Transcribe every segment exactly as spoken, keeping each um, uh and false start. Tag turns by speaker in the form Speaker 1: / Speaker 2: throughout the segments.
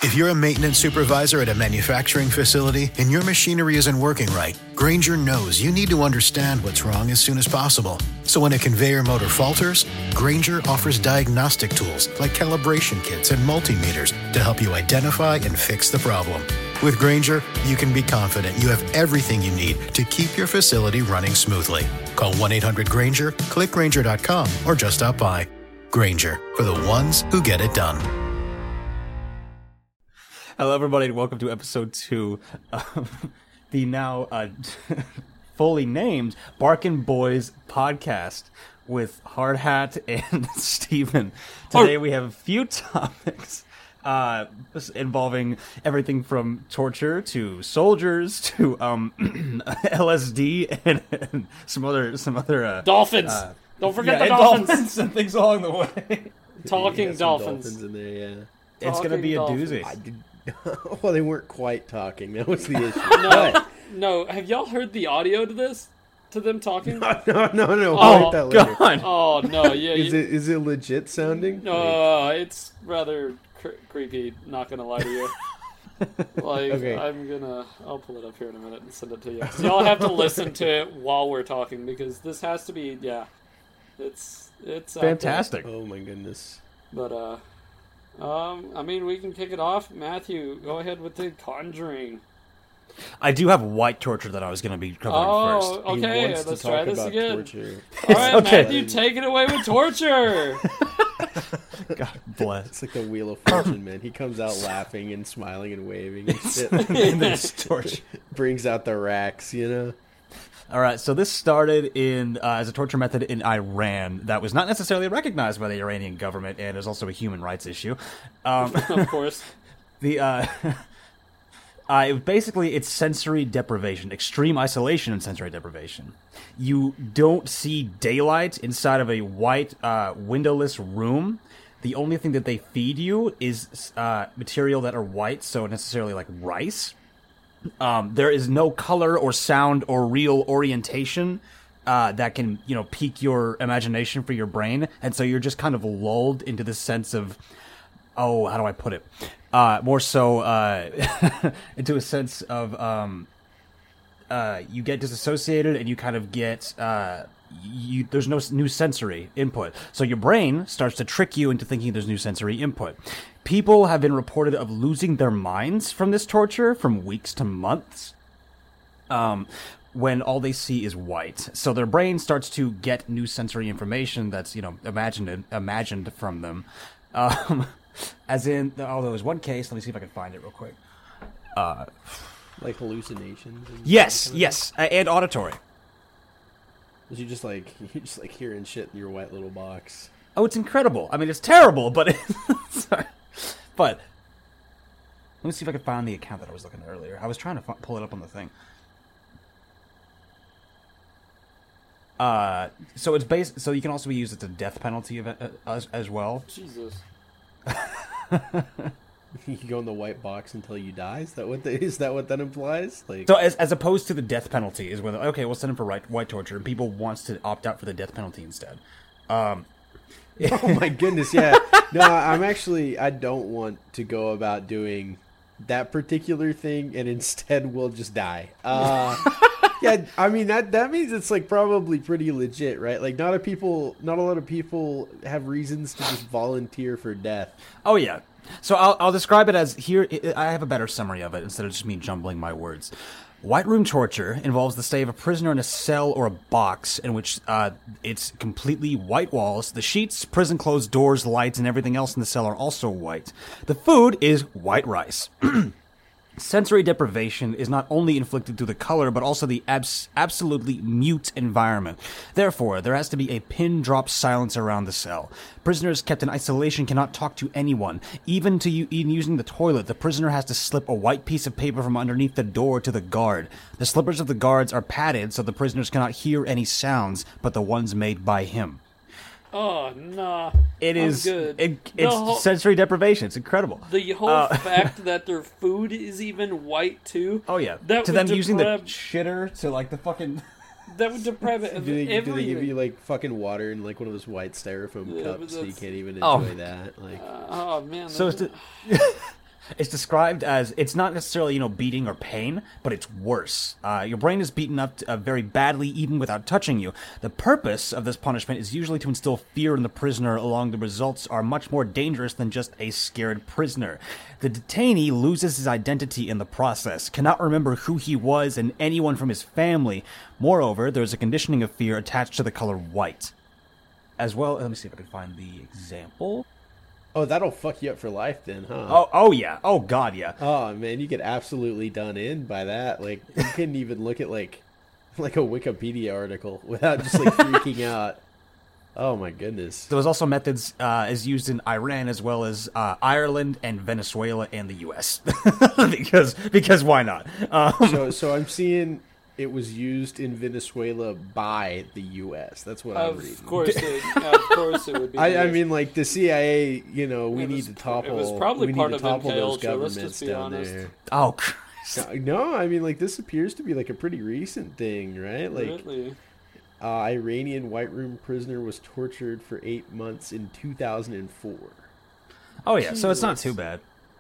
Speaker 1: If you're a maintenance supervisor at a manufacturing facility and your machinery isn't working right, Grainger knows you need to understand what's wrong as soon as possible. So when a conveyor motor falters, Grainger offers diagnostic tools like calibration kits and multimeters to help you identify and fix the problem. With Grainger, you can be confident you have everything you need to keep your facility running smoothly. Call one eight hundred Grainger, click Grainger dot com, or just stop by. Grainger, for the ones who get it done.
Speaker 2: Hello, everybody, and welcome to episode two of the now uh, fully named Barkin' Boys podcast with Hard Hat and Steven. Today, we have a few topics uh, involving everything from torture to soldiers to um, L S D and, and some other some other uh,
Speaker 3: dolphins.
Speaker 2: Uh,
Speaker 3: Don't forget
Speaker 2: yeah,
Speaker 3: the dolphins.
Speaker 2: dolphins and things along the way.
Speaker 3: Talking dolphins.
Speaker 4: dolphins in there, yeah.
Speaker 2: It's going to be a
Speaker 3: dolphins.
Speaker 2: doozy.
Speaker 4: I did, well, they weren't quite talking. That was the issue.
Speaker 3: No, no. Have y'all heard the audio to this? To them talking?
Speaker 4: no, no, no. no.
Speaker 3: Oh,
Speaker 4: Wait that later.
Speaker 2: God.
Speaker 3: Oh no, yeah.
Speaker 4: Is
Speaker 3: you,
Speaker 4: it is it legit sounding?
Speaker 3: No, it's rather cr- creepy. Not gonna lie to you. Like,
Speaker 4: Okay.
Speaker 3: I'm gonna. I'll pull it up here in a minute and send it to you. So y'all have to listen to it while we're talking because this has to be. Yeah, it's it's out there.
Speaker 2: Fantastic.
Speaker 4: Oh my goodness.
Speaker 3: But uh. Um, I mean, we can kick it off. Matthew, go ahead with the Conjuring.
Speaker 2: I do have white torture that I was going to be covering
Speaker 3: Oh,
Speaker 2: first.
Speaker 4: He
Speaker 3: okay.
Speaker 4: wants to
Speaker 3: Let's
Speaker 4: talk
Speaker 3: try this
Speaker 4: about
Speaker 3: again.
Speaker 4: torture.
Speaker 3: All right,
Speaker 2: Okay.
Speaker 3: Matthew, take it away with torture.
Speaker 2: God bless.
Speaker 4: It's like the Wheel of Fortune, man. He comes out laughing and smiling and waving and shit.
Speaker 2: And there's torture.
Speaker 4: Brings out the racks, you know.
Speaker 2: All right, so this started in uh, as a torture method in Iran that was not necessarily recognized by the Iranian government, and is also a human rights issue. Um,
Speaker 3: Of course.
Speaker 2: the uh, uh, it, basically it's sensory deprivation, extreme isolation and sensory deprivation. You don't see daylight inside of a white uh, windowless room. The only thing that they feed you is uh, material that are white, so necessarily like rice. Um, there is no color or sound or real orientation uh, that can, you know, pique your imagination for your brain, and so you're just kind of lulled into this sense of, oh, how do I put it? Uh, more so uh, into a sense of um, uh, you get disassociated and you kind of get uh, you. There's no new sensory input, so your brain starts to trick you into thinking there's new sensory input. People have been reported of losing their minds from this torture from weeks to months, um, when all they see is white. So their brain starts to get new sensory information that's, you know, imagined imagined from them. Um, as in, oh, there was one case. Let me see if I can find it real quick. Uh,
Speaker 4: Like hallucinations. And
Speaker 2: yes,
Speaker 4: kind of
Speaker 2: yes, uh, and auditory.
Speaker 4: Was you just like you just like hearing shit in your white little box?
Speaker 2: Oh, it's incredible. I mean, it's terrible, but it's, sorry. But let me see if I can find the account that I was looking at earlier. I was trying to f- pull it up on the thing. Uh, so it's based. So you can also be used as a death penalty of, uh, as, as well.
Speaker 3: Jesus.
Speaker 4: You go in the white box until you die. Is that what the, is that what that implies? Like,
Speaker 2: So as as opposed to the death penalty is when okay, we'll send him for right, white torture, and people wants to opt out for the death penalty instead. Um,
Speaker 4: oh my goodness, yeah. No, I'm actually I don't want to go about doing that particular thing, and instead we'll just die. Uh, yeah, I mean that that means it's like probably pretty legit, right? Like not a people, not a lot of people have reasons to just volunteer for death.
Speaker 2: Oh yeah. So I'll I'll describe it as here. I have a better summary of it instead of just me jumbling my words. White room torture involves the stay of a prisoner in a cell or a box in which uh, it's completely white walls. The sheets, prison clothes, doors, lights, and everything else in the cell are also white. The food is white rice. Sensory deprivation is not only inflicted through the color, but also the abs- absolutely mute environment. Therefore, there has to be a pin-drop silence around the cell. Prisoners kept in isolation cannot talk to anyone. Even to you, even using the toilet, the prisoner has to slip a white piece of paper from underneath the door to the guard. The slippers of the guards are padded so the prisoners cannot hear any sounds but the ones made by him.
Speaker 3: Oh, nah.
Speaker 2: It
Speaker 3: I'm
Speaker 2: is.
Speaker 3: good.
Speaker 2: It,
Speaker 3: The
Speaker 2: it's
Speaker 3: whole-
Speaker 2: sensory deprivation. It's incredible.
Speaker 3: The whole
Speaker 2: Uh,
Speaker 3: fact that their food is even white, too.
Speaker 2: Oh yeah.
Speaker 3: That
Speaker 2: to
Speaker 3: would
Speaker 2: them using the
Speaker 3: deprive-
Speaker 2: shitter to like the fucking.
Speaker 3: That would deprive it
Speaker 4: Do
Speaker 3: of
Speaker 4: they, do they
Speaker 3: everything.
Speaker 4: give you like fucking water in like one of those white styrofoam
Speaker 3: Yeah, but
Speaker 4: cups so you
Speaker 3: that's-
Speaker 4: can't even
Speaker 2: Oh.
Speaker 4: enjoy that? Like,
Speaker 3: Uh, oh, man.
Speaker 2: So
Speaker 3: that-
Speaker 2: it's to, It's described as, it's not necessarily, you know, beating or pain, but it's worse. Uh, your brain is beaten up uh, very badly, even without touching you. The purpose of this punishment is usually to instill fear in the prisoner, along the results are much more dangerous than just a scared prisoner. The detainee loses his identity in the process, cannot remember who he was and anyone from his family. Moreover, there is a conditioning of fear attached to the color white. As well, let me see if I can find the example.
Speaker 4: Oh, that'll fuck you up for life then, huh?
Speaker 2: Oh, oh yeah. Oh, God, yeah.
Speaker 4: Oh, man, you get absolutely done in by that. Like, you couldn't even look at, like, like a Wikipedia article without just, like, freaking out. Oh, my goodness.
Speaker 2: There was also methods uh, as used in Iran as well as uh, Ireland and Venezuela and the U S because because why not? Um,
Speaker 4: So, so I'm seeing it was used in Venezuela by the U S. That's what I'm reading.
Speaker 3: Of course, it, of course it would be.
Speaker 4: I, I mean, like, the C I A, you know, we
Speaker 3: It
Speaker 4: need
Speaker 3: was
Speaker 4: to
Speaker 3: pr-
Speaker 4: topple.
Speaker 3: it was probably
Speaker 4: we need
Speaker 3: part
Speaker 4: to
Speaker 3: of
Speaker 4: topple
Speaker 3: M K
Speaker 4: those
Speaker 3: Ultra, let's
Speaker 4: governments
Speaker 3: just be
Speaker 4: down
Speaker 3: honest.
Speaker 4: there.
Speaker 2: oh, Christ.
Speaker 4: No, I mean, like, this appears to be like a pretty recent thing, right? Like,
Speaker 3: Really?
Speaker 4: uh, Iranian White Room prisoner was tortured for eight months in two thousand four.
Speaker 2: Oh, yeah, so it's not
Speaker 3: Jesus.
Speaker 2: too bad.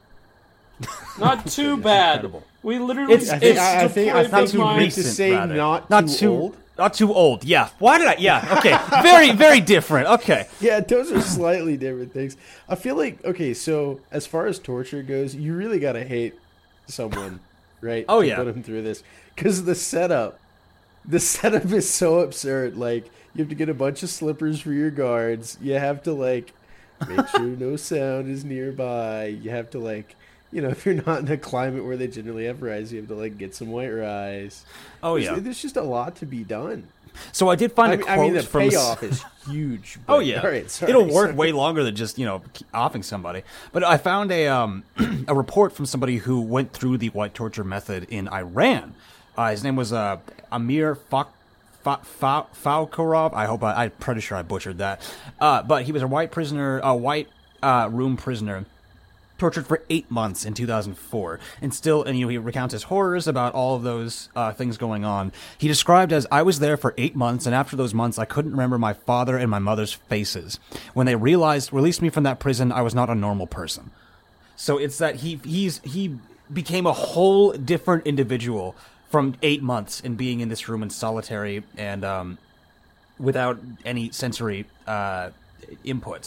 Speaker 3: Not too bad.
Speaker 2: incredible.
Speaker 3: We literally.
Speaker 2: It's-
Speaker 4: I think
Speaker 3: it's
Speaker 4: I, I think I
Speaker 3: deployed
Speaker 4: think
Speaker 2: too
Speaker 4: you
Speaker 3: my-
Speaker 4: meant to
Speaker 2: recent,
Speaker 4: say
Speaker 2: rather.
Speaker 4: not,
Speaker 2: Not
Speaker 4: too,
Speaker 2: too
Speaker 4: old.
Speaker 2: Not too old, yeah. Why did I? Yeah, okay. Very, very different. Okay.
Speaker 4: Yeah, those are slightly different things. I feel like okay, so as far as torture goes, you really gotta hate someone, right?
Speaker 2: Oh,
Speaker 4: to
Speaker 2: yeah.
Speaker 4: put them through this because the setup, the setup is so absurd. Like you have to get a bunch of slippers for your guards. You have to like make sure no sound is nearby. You have to like. You know, if you're not in a climate where they generally have rice, you have to like get some white rice.
Speaker 2: Oh,
Speaker 4: There's,
Speaker 2: yeah.
Speaker 4: there's just a lot to be done.
Speaker 2: So I did find
Speaker 4: I
Speaker 2: a
Speaker 4: mean,
Speaker 2: quote
Speaker 4: I mean the
Speaker 2: from...
Speaker 4: payoff is huge.
Speaker 2: Oh
Speaker 4: but-
Speaker 2: yeah,
Speaker 4: all right, sorry,
Speaker 2: it'll work
Speaker 4: sorry.
Speaker 2: way longer than just you know offing somebody. But I found a um a report from somebody who went through the white torture method in Iran. Uh, his name was uh Amir Fak. Fa- Fa- Falkarov. I hope I, I'm pretty sure I butchered that. Uh, but he was a white prisoner, a white uh, room prisoner, tortured for eight months in two thousand four, and still, and you know, he recounts his horrors about all of those uh, things going on. He described as, I was there for eight months, and after those months, I couldn't remember my father and my mother's faces. When they realized, released me from that prison, I was not a normal person. So it's that he he's he became a whole different individual from eight months in being in this room in solitary and um, without any sensory uh, input,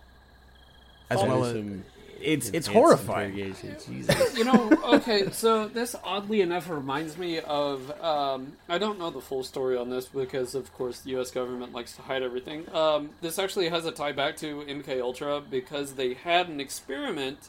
Speaker 2: as well as.
Speaker 4: Some
Speaker 2: It's it's
Speaker 4: enhanced
Speaker 2: horrifying.
Speaker 4: interrogation. Jesus.
Speaker 3: You know, okay, so this oddly enough reminds me of, um, I don't know the full story on this because, of course, the U S government likes to hide everything. Um, this actually has a tie back to M K Ultra because they had an experiment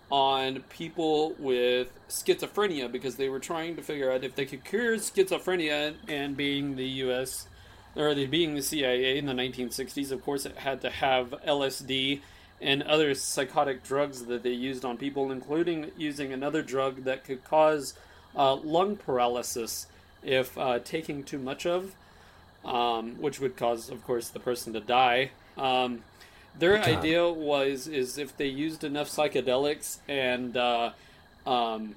Speaker 3: on people with schizophrenia because they were trying to figure out if they could cure schizophrenia, and being the U S, or the, being the C I A in the nineteen sixties, of course, it had to have L S D and other psychotic drugs that they used on people, including using another drug that could cause uh, lung paralysis if uh, taking too much of, um, which would cause, of course, the person to die. Um, their idea was is if they used enough psychedelics and uh, um,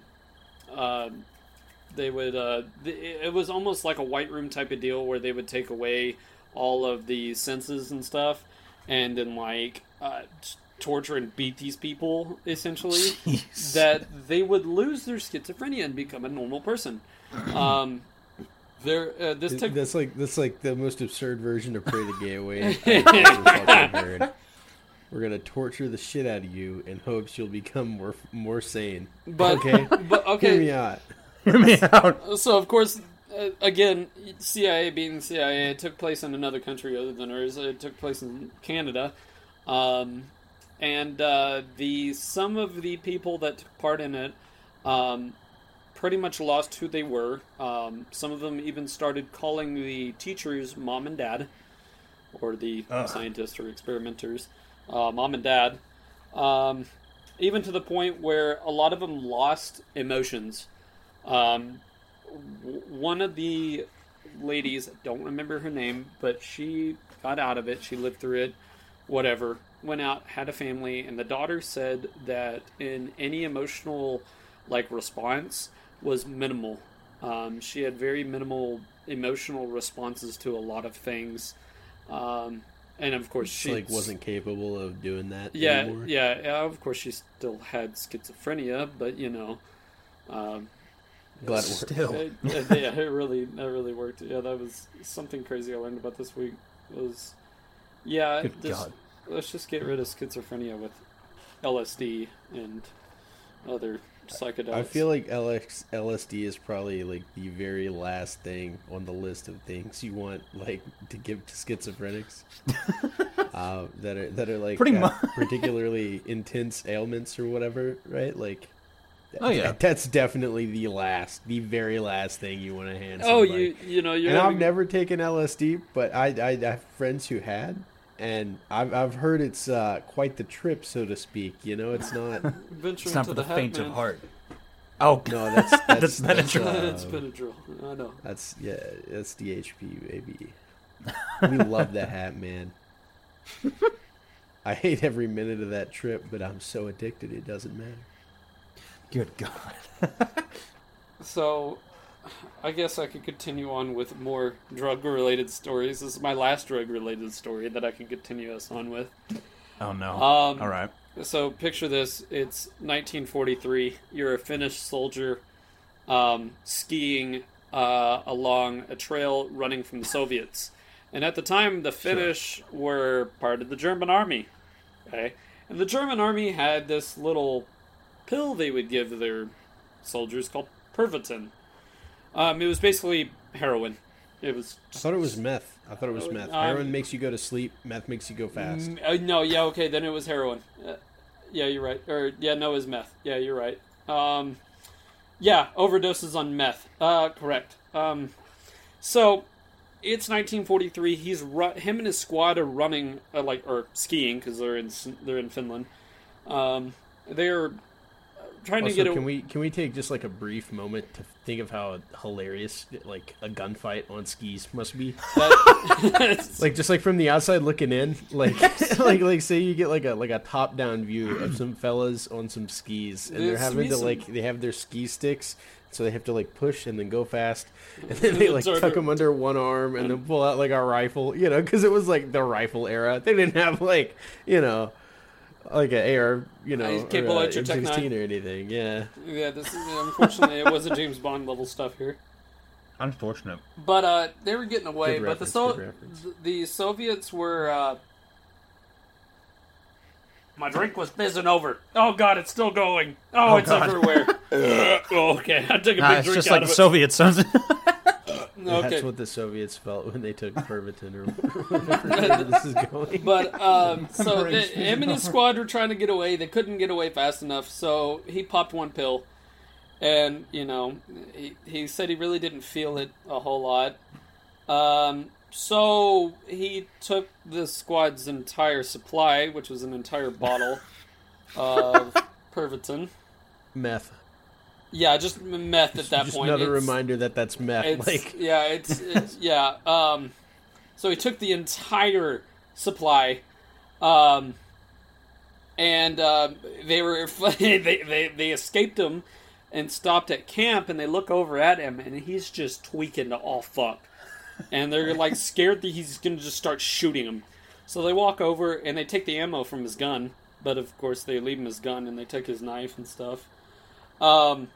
Speaker 3: uh, they would. Uh, th- it was almost like a White Room type of deal where they would take away all of the senses and stuff, and then like uh, t- torture and beat these people essentially.
Speaker 2: Jeez.
Speaker 3: That they would lose their schizophrenia and become a normal person. Um, there, uh, this took.
Speaker 4: That's like that's like the most absurd version of Pray the Gay Away I've ever fucking heard. We're gonna torture the shit out of you in hopes you'll become more more sane.
Speaker 3: But
Speaker 4: okay,
Speaker 3: but
Speaker 4: hear
Speaker 3: okay.
Speaker 4: me out.
Speaker 2: Hear me out.
Speaker 3: So of course, uh, again, C I A being C I A, it took place in another country other than ours. It took place in Canada, um, and uh, the some of the people that took part in it um, pretty much lost who they were. Um, some of them even started calling the teachers mom and dad, or the
Speaker 2: Ugh.
Speaker 3: scientists or experimenters uh, mom and dad. Um, even to the point where a lot of them lost emotions. Um, w- one of the ladies, don't remember her name, but she got out of it. She lived through it. Whatever. Went out, had a family, and the daughter said that in any emotional, like, response was minimal. Um, she had very minimal emotional responses to a lot of things. Um, and of course she
Speaker 4: like wasn't capable of doing that.
Speaker 3: Yeah,
Speaker 4: anymore.
Speaker 3: yeah, yeah. Of course, she still had schizophrenia, but you know, um,
Speaker 4: Glad it worked.
Speaker 2: Still.
Speaker 3: it, it- yeah, it really, that really worked. Yeah, that was something crazy I learned about this week. Was yeah,
Speaker 2: Good
Speaker 3: this-
Speaker 2: God.
Speaker 3: let's just get rid of schizophrenia with L S D and other psychedelics.
Speaker 4: I feel like L X, L S D is probably like the very last thing on the list of things you want like to give to schizophrenics uh, that are that are like
Speaker 2: Pretty
Speaker 4: have
Speaker 2: mu-
Speaker 4: particularly intense ailments or whatever, right? Like,
Speaker 2: Oh, yeah.
Speaker 4: that- that's definitely the last, the very last thing you want to hand.
Speaker 3: Oh,
Speaker 4: somebody.
Speaker 3: you you know you're
Speaker 4: And I've
Speaker 3: having-
Speaker 4: never taken L S D, but I, I, I have friends who had, and I've I've heard it's uh, quite the trip, so to speak. You know, it's not.
Speaker 3: venturing
Speaker 2: It's not
Speaker 3: to
Speaker 2: for
Speaker 3: the,
Speaker 2: the
Speaker 3: hat,
Speaker 2: faint
Speaker 3: man.
Speaker 2: of heart. Oh,
Speaker 4: No, that's that's,
Speaker 2: That's Benadryl.
Speaker 4: uh,
Speaker 3: it's Benadryl. I know.
Speaker 4: That's yeah, that's D H P, baby. We love that hat, man. I hate every minute of that trip, but I'm so addicted it doesn't matter.
Speaker 2: Good God.
Speaker 3: So, I guess I could continue on with more drug-related stories. This is my last drug-related story that I can continue us on with.
Speaker 2: Oh, no.
Speaker 3: Um,
Speaker 2: All right.
Speaker 3: So, picture this. It's nineteen forty-three. You're a Finnish soldier um, skiing uh, along a trail running from the Soviets. And at the time, the Finnish were part of the German army. Okay? And the German army had this little pill they would give their soldiers called Pervitin. Um, it was basically heroin. It was.
Speaker 4: I thought it was meth. I thought it was meth.
Speaker 3: Um,
Speaker 4: Heroin makes you go to sleep. Meth makes you go fast.
Speaker 3: Mm, uh, no, yeah, okay, then it was heroin. Uh, yeah, you're right. Or yeah, no, it was meth. Yeah, you're right. Um, yeah, overdoses on meth. Uh, correct. Um, so it's nineteen forty-three. He's ru- him and his squad are running, uh, like or skiing because they're in they're in Finland. Um, they're trying
Speaker 4: Also,
Speaker 3: to get. A-
Speaker 4: can we can we take just like a brief moment to think of how hilarious like a gunfight on skis must be?
Speaker 3: that-
Speaker 4: Like just like from the outside looking in, like like like say you get like a like a top down view of some fellas on some skis, and they're
Speaker 3: There's
Speaker 4: having to
Speaker 3: some-
Speaker 4: like they have their ski sticks, so they have to like push and then go fast, and then they like
Speaker 3: Turn
Speaker 4: tuck
Speaker 3: it-
Speaker 4: them under one arm and then pull out like a rifle, you know, because it was like the rifle era. They didn't have like you know like an A R, you know,
Speaker 3: Uh, capable
Speaker 4: or, uh,
Speaker 3: at your Tech
Speaker 4: M sixteen
Speaker 3: nine.
Speaker 4: or anything. Yeah,
Speaker 3: yeah, this is, unfortunately it wasn't James Bond level stuff here.
Speaker 2: Unfortunate.
Speaker 3: But uh, they were getting away.
Speaker 4: Good
Speaker 3: but the
Speaker 4: reference,
Speaker 3: so-
Speaker 4: good reference.
Speaker 3: th- the Soviets were. Uh... My drink was fizzing over. Oh God, it's still going. Oh,
Speaker 2: Oh,
Speaker 3: it's
Speaker 2: God.
Speaker 3: everywhere. Uh, oh, okay, I took a big
Speaker 2: Nah, it's
Speaker 3: drink
Speaker 2: just
Speaker 3: out
Speaker 2: like
Speaker 3: of
Speaker 2: the
Speaker 3: it.
Speaker 2: Soviets. Sounds.
Speaker 3: Okay,
Speaker 4: that's what the Soviets felt when they took Pervitin or whatever this is going.
Speaker 3: but um, so the,
Speaker 2: Brain's
Speaker 3: him and his squad were trying to get away. They couldn't get away fast enough, so he popped one pill, and you know, he, he said he really didn't feel it a whole lot. Um, so he took the squad's entire supply, which was an entire bottle of Pervitin.
Speaker 4: Meth.
Speaker 3: Yeah, just meth at that
Speaker 4: Just
Speaker 3: point.
Speaker 4: another
Speaker 3: It's-
Speaker 4: reminder that that's meth.
Speaker 3: It's,
Speaker 4: Like,
Speaker 3: yeah, it's, it's yeah. Um, so he took the entire supply, um, and uh, they were they, they they escaped him and stopped at camp, and they look over at him, and he's just tweaking to all fuck, and they're like scared that he's gonna just start shooting them. So they walk over and they take the ammo from his gun, but of course they leave him his gun and they take his knife and stuff. Um.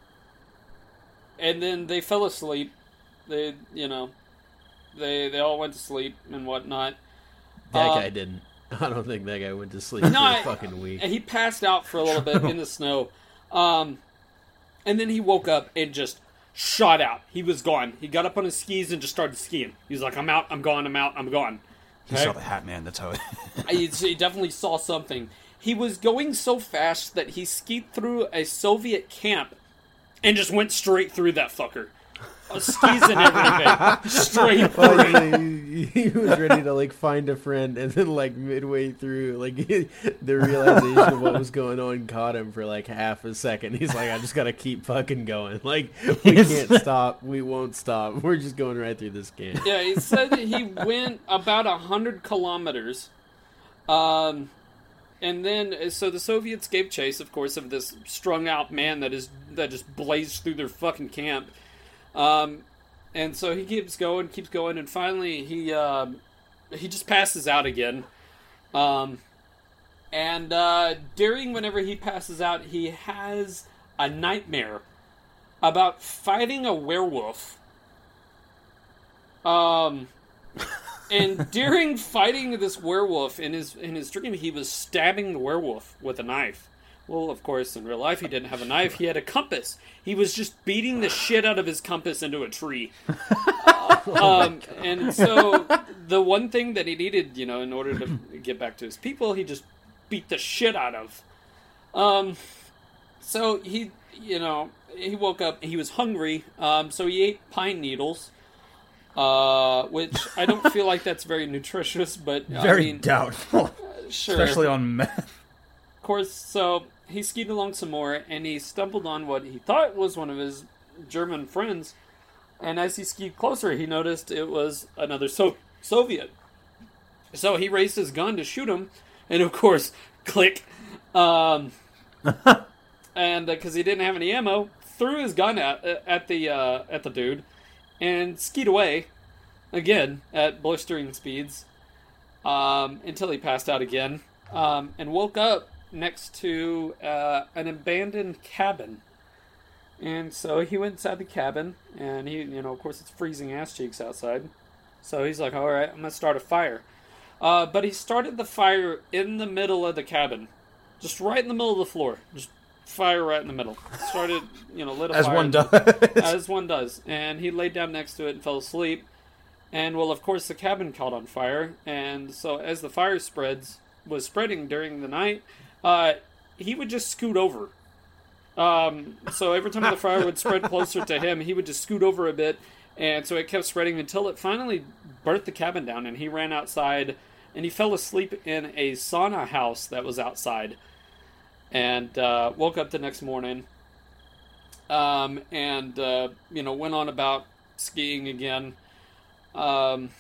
Speaker 3: And then they fell asleep. They, you know, they they all went to sleep and whatnot.
Speaker 4: that
Speaker 3: Uh,
Speaker 4: guy didn't. I don't think that guy went to sleep
Speaker 3: No,
Speaker 4: for
Speaker 3: I-
Speaker 4: a fucking week.
Speaker 3: And he passed out for a little bit in the snow. Um, and then he woke up and just shot out. He was gone. He got up on his skis and just started skiing. He was like, "I'm out. I'm gone. I'm out. I'm gone."
Speaker 2: He
Speaker 3: Okay?
Speaker 2: saw the Hat Man. That's how it.
Speaker 3: he, he definitely saw something. He was going so fast that he skied through a Soviet camp and just went straight through that fucker. Uh, skis and everything. Straight through.
Speaker 4: Well, he, he was ready to like find a friend, and then like midway through, like the realization of what was going on caught him for like half a second. He's like, "I just gotta keep fucking going. Like we can't stop. We won't stop. We're just going right through this camp."
Speaker 3: Yeah, he said that he went about a hundred kilometers, um, and then so the Soviets gave chase, of course, of this strung-out man that is that just blazed through their fucking camp, um, and so he keeps going, keeps going, and finally he um, he just passes out again. Um, and uh, during whenever he passes out, he has a nightmare about fighting a werewolf. Um, and during fighting this werewolf in his in his dream, he was stabbing the werewolf with a knife. Well, of course, in real life, he didn't have a knife. He had a compass. He was just beating the shit out of his compass into a tree. uh, um, and so the one thing that he needed, you know, in order to get back to his people, he just beat the shit out of. Um, so he, you know, he woke up. He was hungry. Um, so he ate pine needles. Uh, which I don't feel like that's very nutritious, but
Speaker 2: Very
Speaker 3: I mean,
Speaker 2: doubtful.
Speaker 3: sure.
Speaker 2: Especially on meth.
Speaker 3: Of course, so he skied along some more, and he stumbled on what he thought was one of his German friends. And as he skied closer, he noticed it was another so- Soviet. So he raised his gun to shoot him, and of course, click. Um, and because uh, he didn't have any ammo, threw his gun at at the uh, at the dude, and skied away again at blistering speeds um, until he passed out again um, and woke up next to uh, an abandoned cabin. And so he went inside the cabin, and he, you know, of course it's freezing ass cheeks outside. So he's like, all right, I'm going to start a fire. Uh, but he started the fire in the middle of the cabin. Just right in the middle of the floor. Just fire right in the middle. Started, you know, lit a
Speaker 2: As
Speaker 3: fire.
Speaker 2: one does.
Speaker 3: As one does. And he laid down next to it and fell asleep. And, well, of course, the cabin caught on fire. And so as the fire spreads, was spreading during the night, uh, he would just scoot over. Um, so every time the fire would spread closer to him, he would just scoot over a bit. And so it kept spreading until it finally burnt the cabin down. And he ran outside, and he fell asleep in a sauna house that was outside. And uh, woke up the next morning, um, and uh, you know, went on about skiing again, um,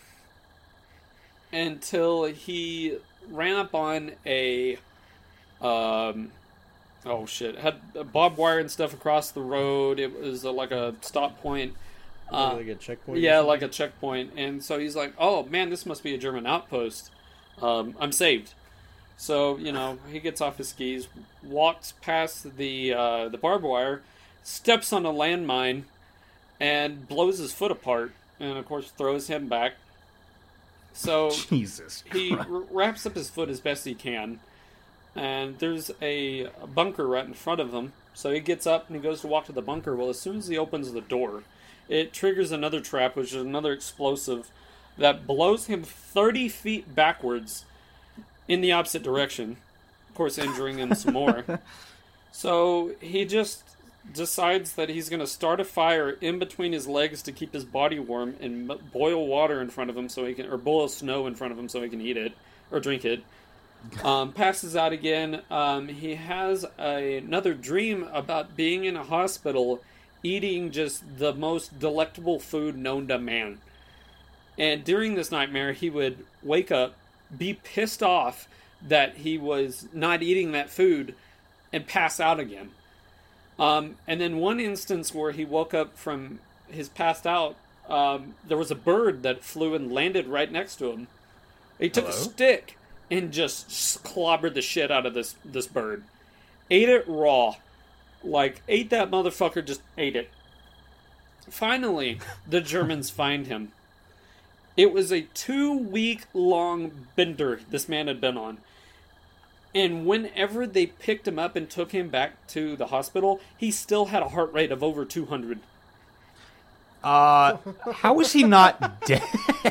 Speaker 3: until he ran up on a, um, oh shit, had barbed wire and stuff across the road. It was uh, like a stop point. Uh,
Speaker 4: like a checkpoint.
Speaker 3: Yeah, like a checkpoint. And so he's like, "Oh man, this must be a German outpost. Um, I'm saved." So, you know, he gets off his skis, walks past the uh, the barbed wire, steps on a landmine, and blows his foot apart, and of course throws him back. So
Speaker 2: Jesus
Speaker 3: he
Speaker 2: Christ.
Speaker 3: r- wraps up his foot as best he can, and there's a bunker right in front of him. So he gets up and he goes to walk to the bunker. Well, as soon as he opens the door, it triggers another trap, which is another explosive that blows him thirty feet backwards in the opposite direction, of course injuring him some more. So he just decides that he's going to start a fire in between his legs to keep his body warm, and boil water in front of him so he can, or boil snow in front of him so he can eat it or drink it. Um, passes out again. Um, he has a, another dream about being in a hospital, eating just the most delectable food known to man. And during this nightmare, he would wake up, be pissed off that he was not eating that food, and pass out again. Um, and then one instance where he woke up from his passed out, um, there was a bird that flew and landed right next to him. He took
Speaker 2: Hello?
Speaker 3: a stick and just clobbered the shit out of this, this bird. Ate it raw. Like, ate that motherfucker, just ate it. Finally, the Germans find him. It was a two-week-long bender this man had been on. And whenever they picked him up and took him back to the hospital, he still had a heart rate of over two hundred.
Speaker 2: Uh, how is he not dead?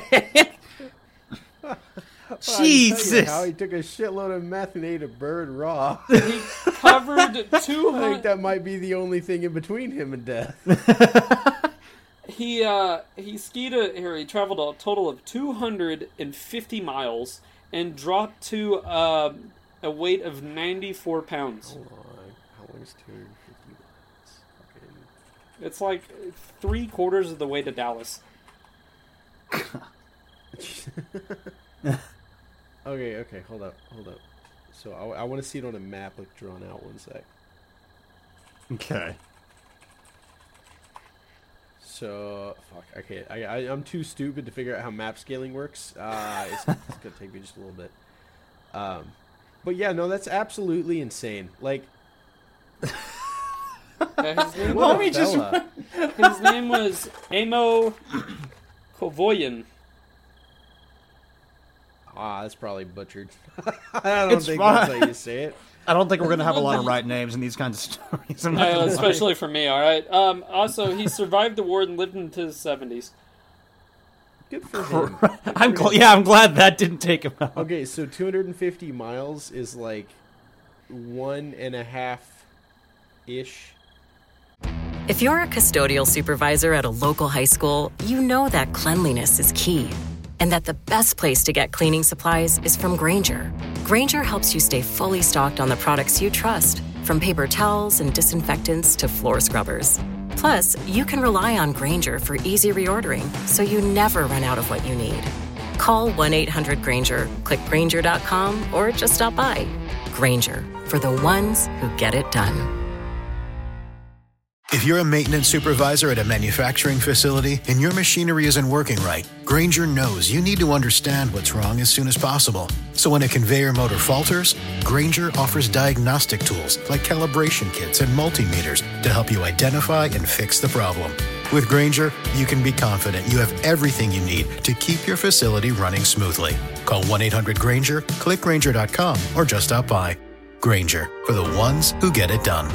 Speaker 2: Jesus.
Speaker 4: How he took a shitload of meth and ate a bird raw.
Speaker 3: He covered two
Speaker 4: I think
Speaker 3: hundred...
Speaker 4: that might be the only thing in between him and death.
Speaker 3: He, uh, he skied, a, or he traveled a total of two hundred fifty miles and dropped to uh, a weight of ninety-four pounds.
Speaker 4: Hold on. How long is two hundred fifty miles? Okay.
Speaker 3: It's like three quarters of the way to Dallas.
Speaker 4: Okay, okay, hold up, hold up. So I, I want to see it on a map, like drawn out. One sec.
Speaker 2: Okay.
Speaker 4: so fuck. Okay, I, I I'm too stupid to figure out how map scaling works. Uh, it's, it's gonna take me just a little bit. Um, but yeah, no, that's absolutely insane. Like,
Speaker 3: Yeah, his, name,
Speaker 4: what a
Speaker 2: me just-
Speaker 4: fella.
Speaker 3: his name was Amo Kovoyan.
Speaker 4: Ah, that's probably butchered. I don't
Speaker 2: It's
Speaker 4: think
Speaker 2: fine.
Speaker 4: that's how you say it.
Speaker 2: I don't think we're going to have a lot of right names in these kinds of stories. I'm not
Speaker 3: Uh,
Speaker 2: gonna lie.
Speaker 3: especially for me, all right. Um, also, he survived the war and lived into his seventies.
Speaker 4: Good for him.
Speaker 2: I'm gl- yeah, I'm glad that didn't take him out.
Speaker 4: Okay, so two hundred fifty miles is like one and a half ish.
Speaker 5: If you're a custodial supervisor at a local high school, you know that cleanliness is key and that the best place to get cleaning supplies is from Grainger. Grainger helps you stay fully stocked on the products you trust, from paper towels and disinfectants to floor scrubbers. Plus, you can rely on Grainger for easy reordering, so you never run out of what you need. Call one eight hundred Grainger, click Grainger dot com, or just stop by. Grainger, for the ones who get it done.
Speaker 1: If you're a maintenance supervisor at a manufacturing facility and your machinery isn't working right, Grainger knows you need to understand what's wrong as soon as possible. So when a conveyor motor falters, Grainger offers diagnostic tools like calibration kits and multimeters to help you identify and fix the problem. With Grainger, you can be confident you have everything you need to keep your facility running smoothly. Call one eight hundred Grainger, click Grainger dot com, or just stop by. Grainger, for the ones who get it done.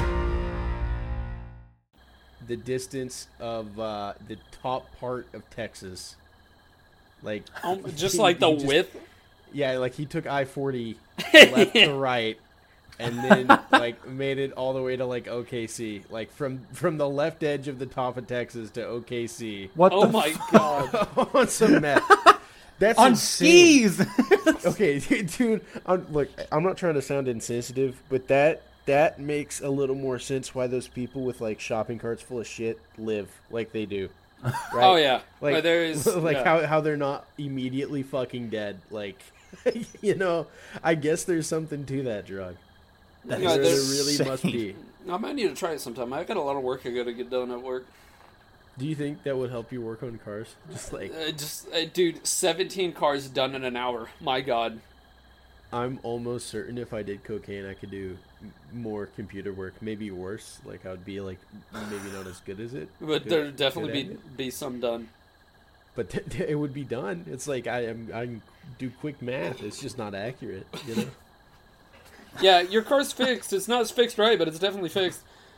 Speaker 4: The distance of uh, the top part of Texas. Like,
Speaker 3: Um, just
Speaker 4: he-
Speaker 3: like the
Speaker 4: he just-
Speaker 3: width.
Speaker 4: Yeah, like he took I forty left to right, and then like made it all the way to like O K C, like from from the left edge of the top of Texas to O K C
Speaker 2: What
Speaker 3: Oh
Speaker 2: the
Speaker 3: my
Speaker 2: f-
Speaker 3: god.
Speaker 4: on some meth. That's
Speaker 2: on
Speaker 4: insane.
Speaker 2: skis?
Speaker 4: Okay, dude. I'm, look, I'm not trying to sound insensitive, but that that makes a little more sense why those people with like shopping carts full of shit live like they do. Right?
Speaker 3: Oh yeah.
Speaker 4: Like
Speaker 3: But there is
Speaker 4: like
Speaker 3: yeah.
Speaker 4: how how they're not immediately fucking dead. Like, you know, I guess there's something to that drug.
Speaker 2: That
Speaker 3: Yeah,
Speaker 4: there, there
Speaker 3: there's-
Speaker 4: really must be.
Speaker 3: I might need to try it sometime. I got a lot of work I got to get done at work.
Speaker 4: Do you think that would help you work on cars? Just like
Speaker 3: Uh, just, uh, dude, seventeen cars done in an hour. My God.
Speaker 4: I'm almost certain if I did cocaine, I could do m- more computer work. Maybe worse. Like I would be like maybe not as good as it.
Speaker 3: But
Speaker 4: Good-
Speaker 3: there'd definitely
Speaker 4: good at
Speaker 3: be
Speaker 4: it.
Speaker 3: be some done.
Speaker 4: But th- th- it would be done. It's like I am. I can do quick math. It's just not accurate. You know.
Speaker 3: Yeah, your car's fixed. It's not fixed right, but it's definitely fixed.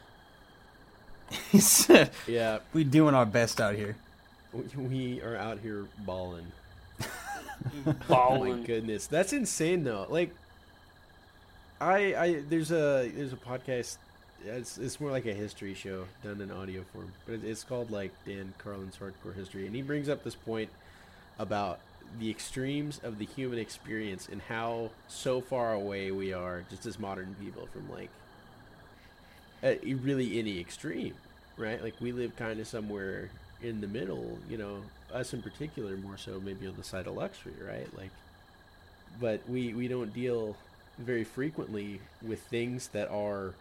Speaker 2: He said,
Speaker 4: Yeah.
Speaker 2: we doing our best out here.
Speaker 4: We, we are out here balling. Oh my
Speaker 3: Ballin'.
Speaker 4: goodness, that's insane though. Like, I I there's a there's a podcast. It's it's more like a history show done in audio form, but it, it's called like Dan Carlin's Hardcore History, and he brings up this point about the extremes of the human experience and how so far away we are, just as modern people, from like uh, really any extreme, right? Like we live kind of somewhere in the middle, you know, us in particular more so maybe on the side of luxury, right? Like, but we, we don't deal very frequently with things that are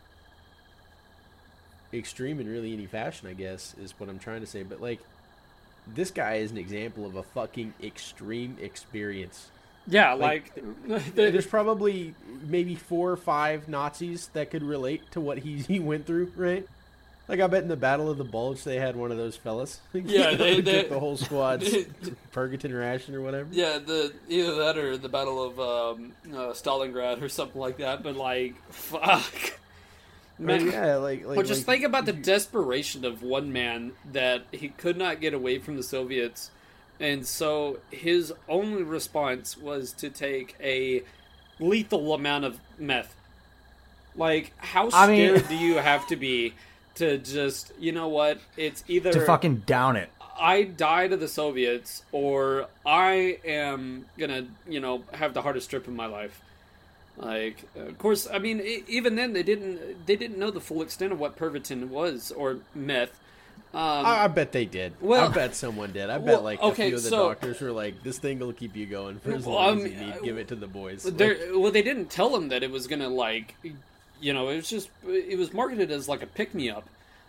Speaker 4: extreme in really any fashion, I guess, is what I'm trying to say. But like, this guy is an example of a fucking extreme experience.
Speaker 3: Yeah,
Speaker 4: Like,
Speaker 3: like,
Speaker 4: There's probably maybe four or five Nazis that could relate to what he, he went through, right? Like, I bet in the Battle of the Bulge, they had one of those fellas.
Speaker 3: Yeah,
Speaker 4: You know,
Speaker 3: they-
Speaker 4: who
Speaker 3: they-
Speaker 4: took the whole squad's Purgaton ration or whatever.
Speaker 3: yeah, the either that or the Battle of um, uh, Stalingrad or something like that. But like, fuck.
Speaker 4: Right,
Speaker 3: Man,
Speaker 4: yeah, like, like,
Speaker 3: but just
Speaker 4: like,
Speaker 3: think about the desperation of one man that he could not get away from the Soviets, and so his only response was to take a lethal amount of meth. Like, how
Speaker 2: I mean-
Speaker 3: scared do you have to be to just, you know what? It's either
Speaker 2: To fucking down it.
Speaker 3: I die to the Soviets, or I am gonna, you know, have the hardest trip of my life. Like, of course, I mean, e- even then they didn't they didn't know the full extent of what Pervitin was or meth. Um,
Speaker 4: I, I bet they did.
Speaker 3: well-
Speaker 4: I bet someone did. I bet
Speaker 3: Well,
Speaker 4: like
Speaker 3: okay,
Speaker 4: a few of the
Speaker 3: so-
Speaker 4: doctors were like, "This thing will keep you going for as
Speaker 3: Well,
Speaker 4: long
Speaker 3: um,
Speaker 4: as you need. Give it to the boys." Like,
Speaker 3: there, well, they didn't tell him that it was gonna like, you know, it was just it was marketed as like a pick me up.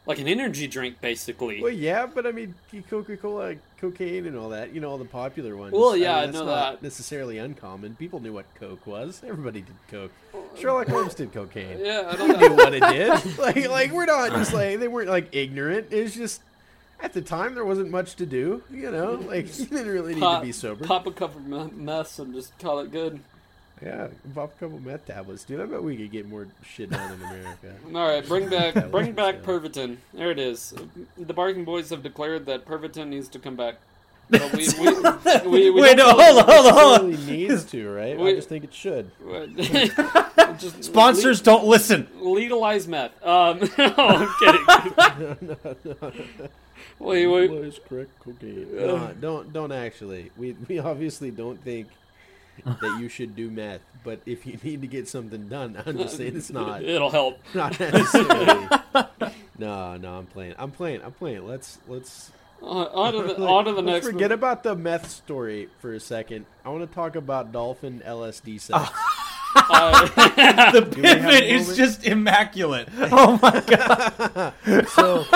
Speaker 3: like an energy drink, basically.
Speaker 4: Well, yeah, but I mean, Coca-Cola, cocaine, and all that. You know, all the popular ones.
Speaker 3: Well, yeah,
Speaker 4: I,
Speaker 3: I
Speaker 4: mean, that's
Speaker 3: know
Speaker 4: not
Speaker 3: that.
Speaker 4: necessarily uncommon. People knew what Coke was. Everybody did Coke. Sherlock Holmes did cocaine.
Speaker 3: Yeah, I
Speaker 4: He
Speaker 3: don't
Speaker 4: knew
Speaker 3: know.
Speaker 4: what it did. Like, like we're not just like they weren't like ignorant. It was just at the time there wasn't much to do. You know, like you didn't really need
Speaker 3: Pop,
Speaker 4: to be sober.
Speaker 3: pop a couple of me- meths and just call it good.
Speaker 4: Yeah, pop a couple meth tablets, dude. I bet we could get more shit done in America.
Speaker 3: All right, bring back
Speaker 4: That
Speaker 3: bring
Speaker 4: was
Speaker 3: back
Speaker 4: sad.
Speaker 3: Pervitin. There it is. The Barking Boys have declared that Pervitin needs to come back. But we, we, we, we
Speaker 2: Wait,
Speaker 3: don't
Speaker 2: no, hold on, hold on, hold on.
Speaker 4: It really needs to, right? I
Speaker 3: Wait.
Speaker 4: just think it should.
Speaker 3: on. Just
Speaker 2: Sponsors don't listen.
Speaker 3: le- legalize meth. Um, no, I'm kidding. Wait, wait.
Speaker 4: Legalize crack cocaine. No, don't don't actually. We we obviously don't think that you should do meth. But if you need to get something done, I'm just saying it's not
Speaker 3: It'll help.
Speaker 4: not necessarily. No, no, I'm playing. I'm playing. I'm playing. Let's let's.
Speaker 3: On, on to the, on to the
Speaker 4: Let's
Speaker 3: next.
Speaker 4: forget about the meth story for a second. I want to talk about dolphin L S D sex.
Speaker 3: Uh,
Speaker 2: The
Speaker 4: we have a
Speaker 2: pivot is
Speaker 4: moment?
Speaker 2: just immaculate. Oh my god.
Speaker 4: So,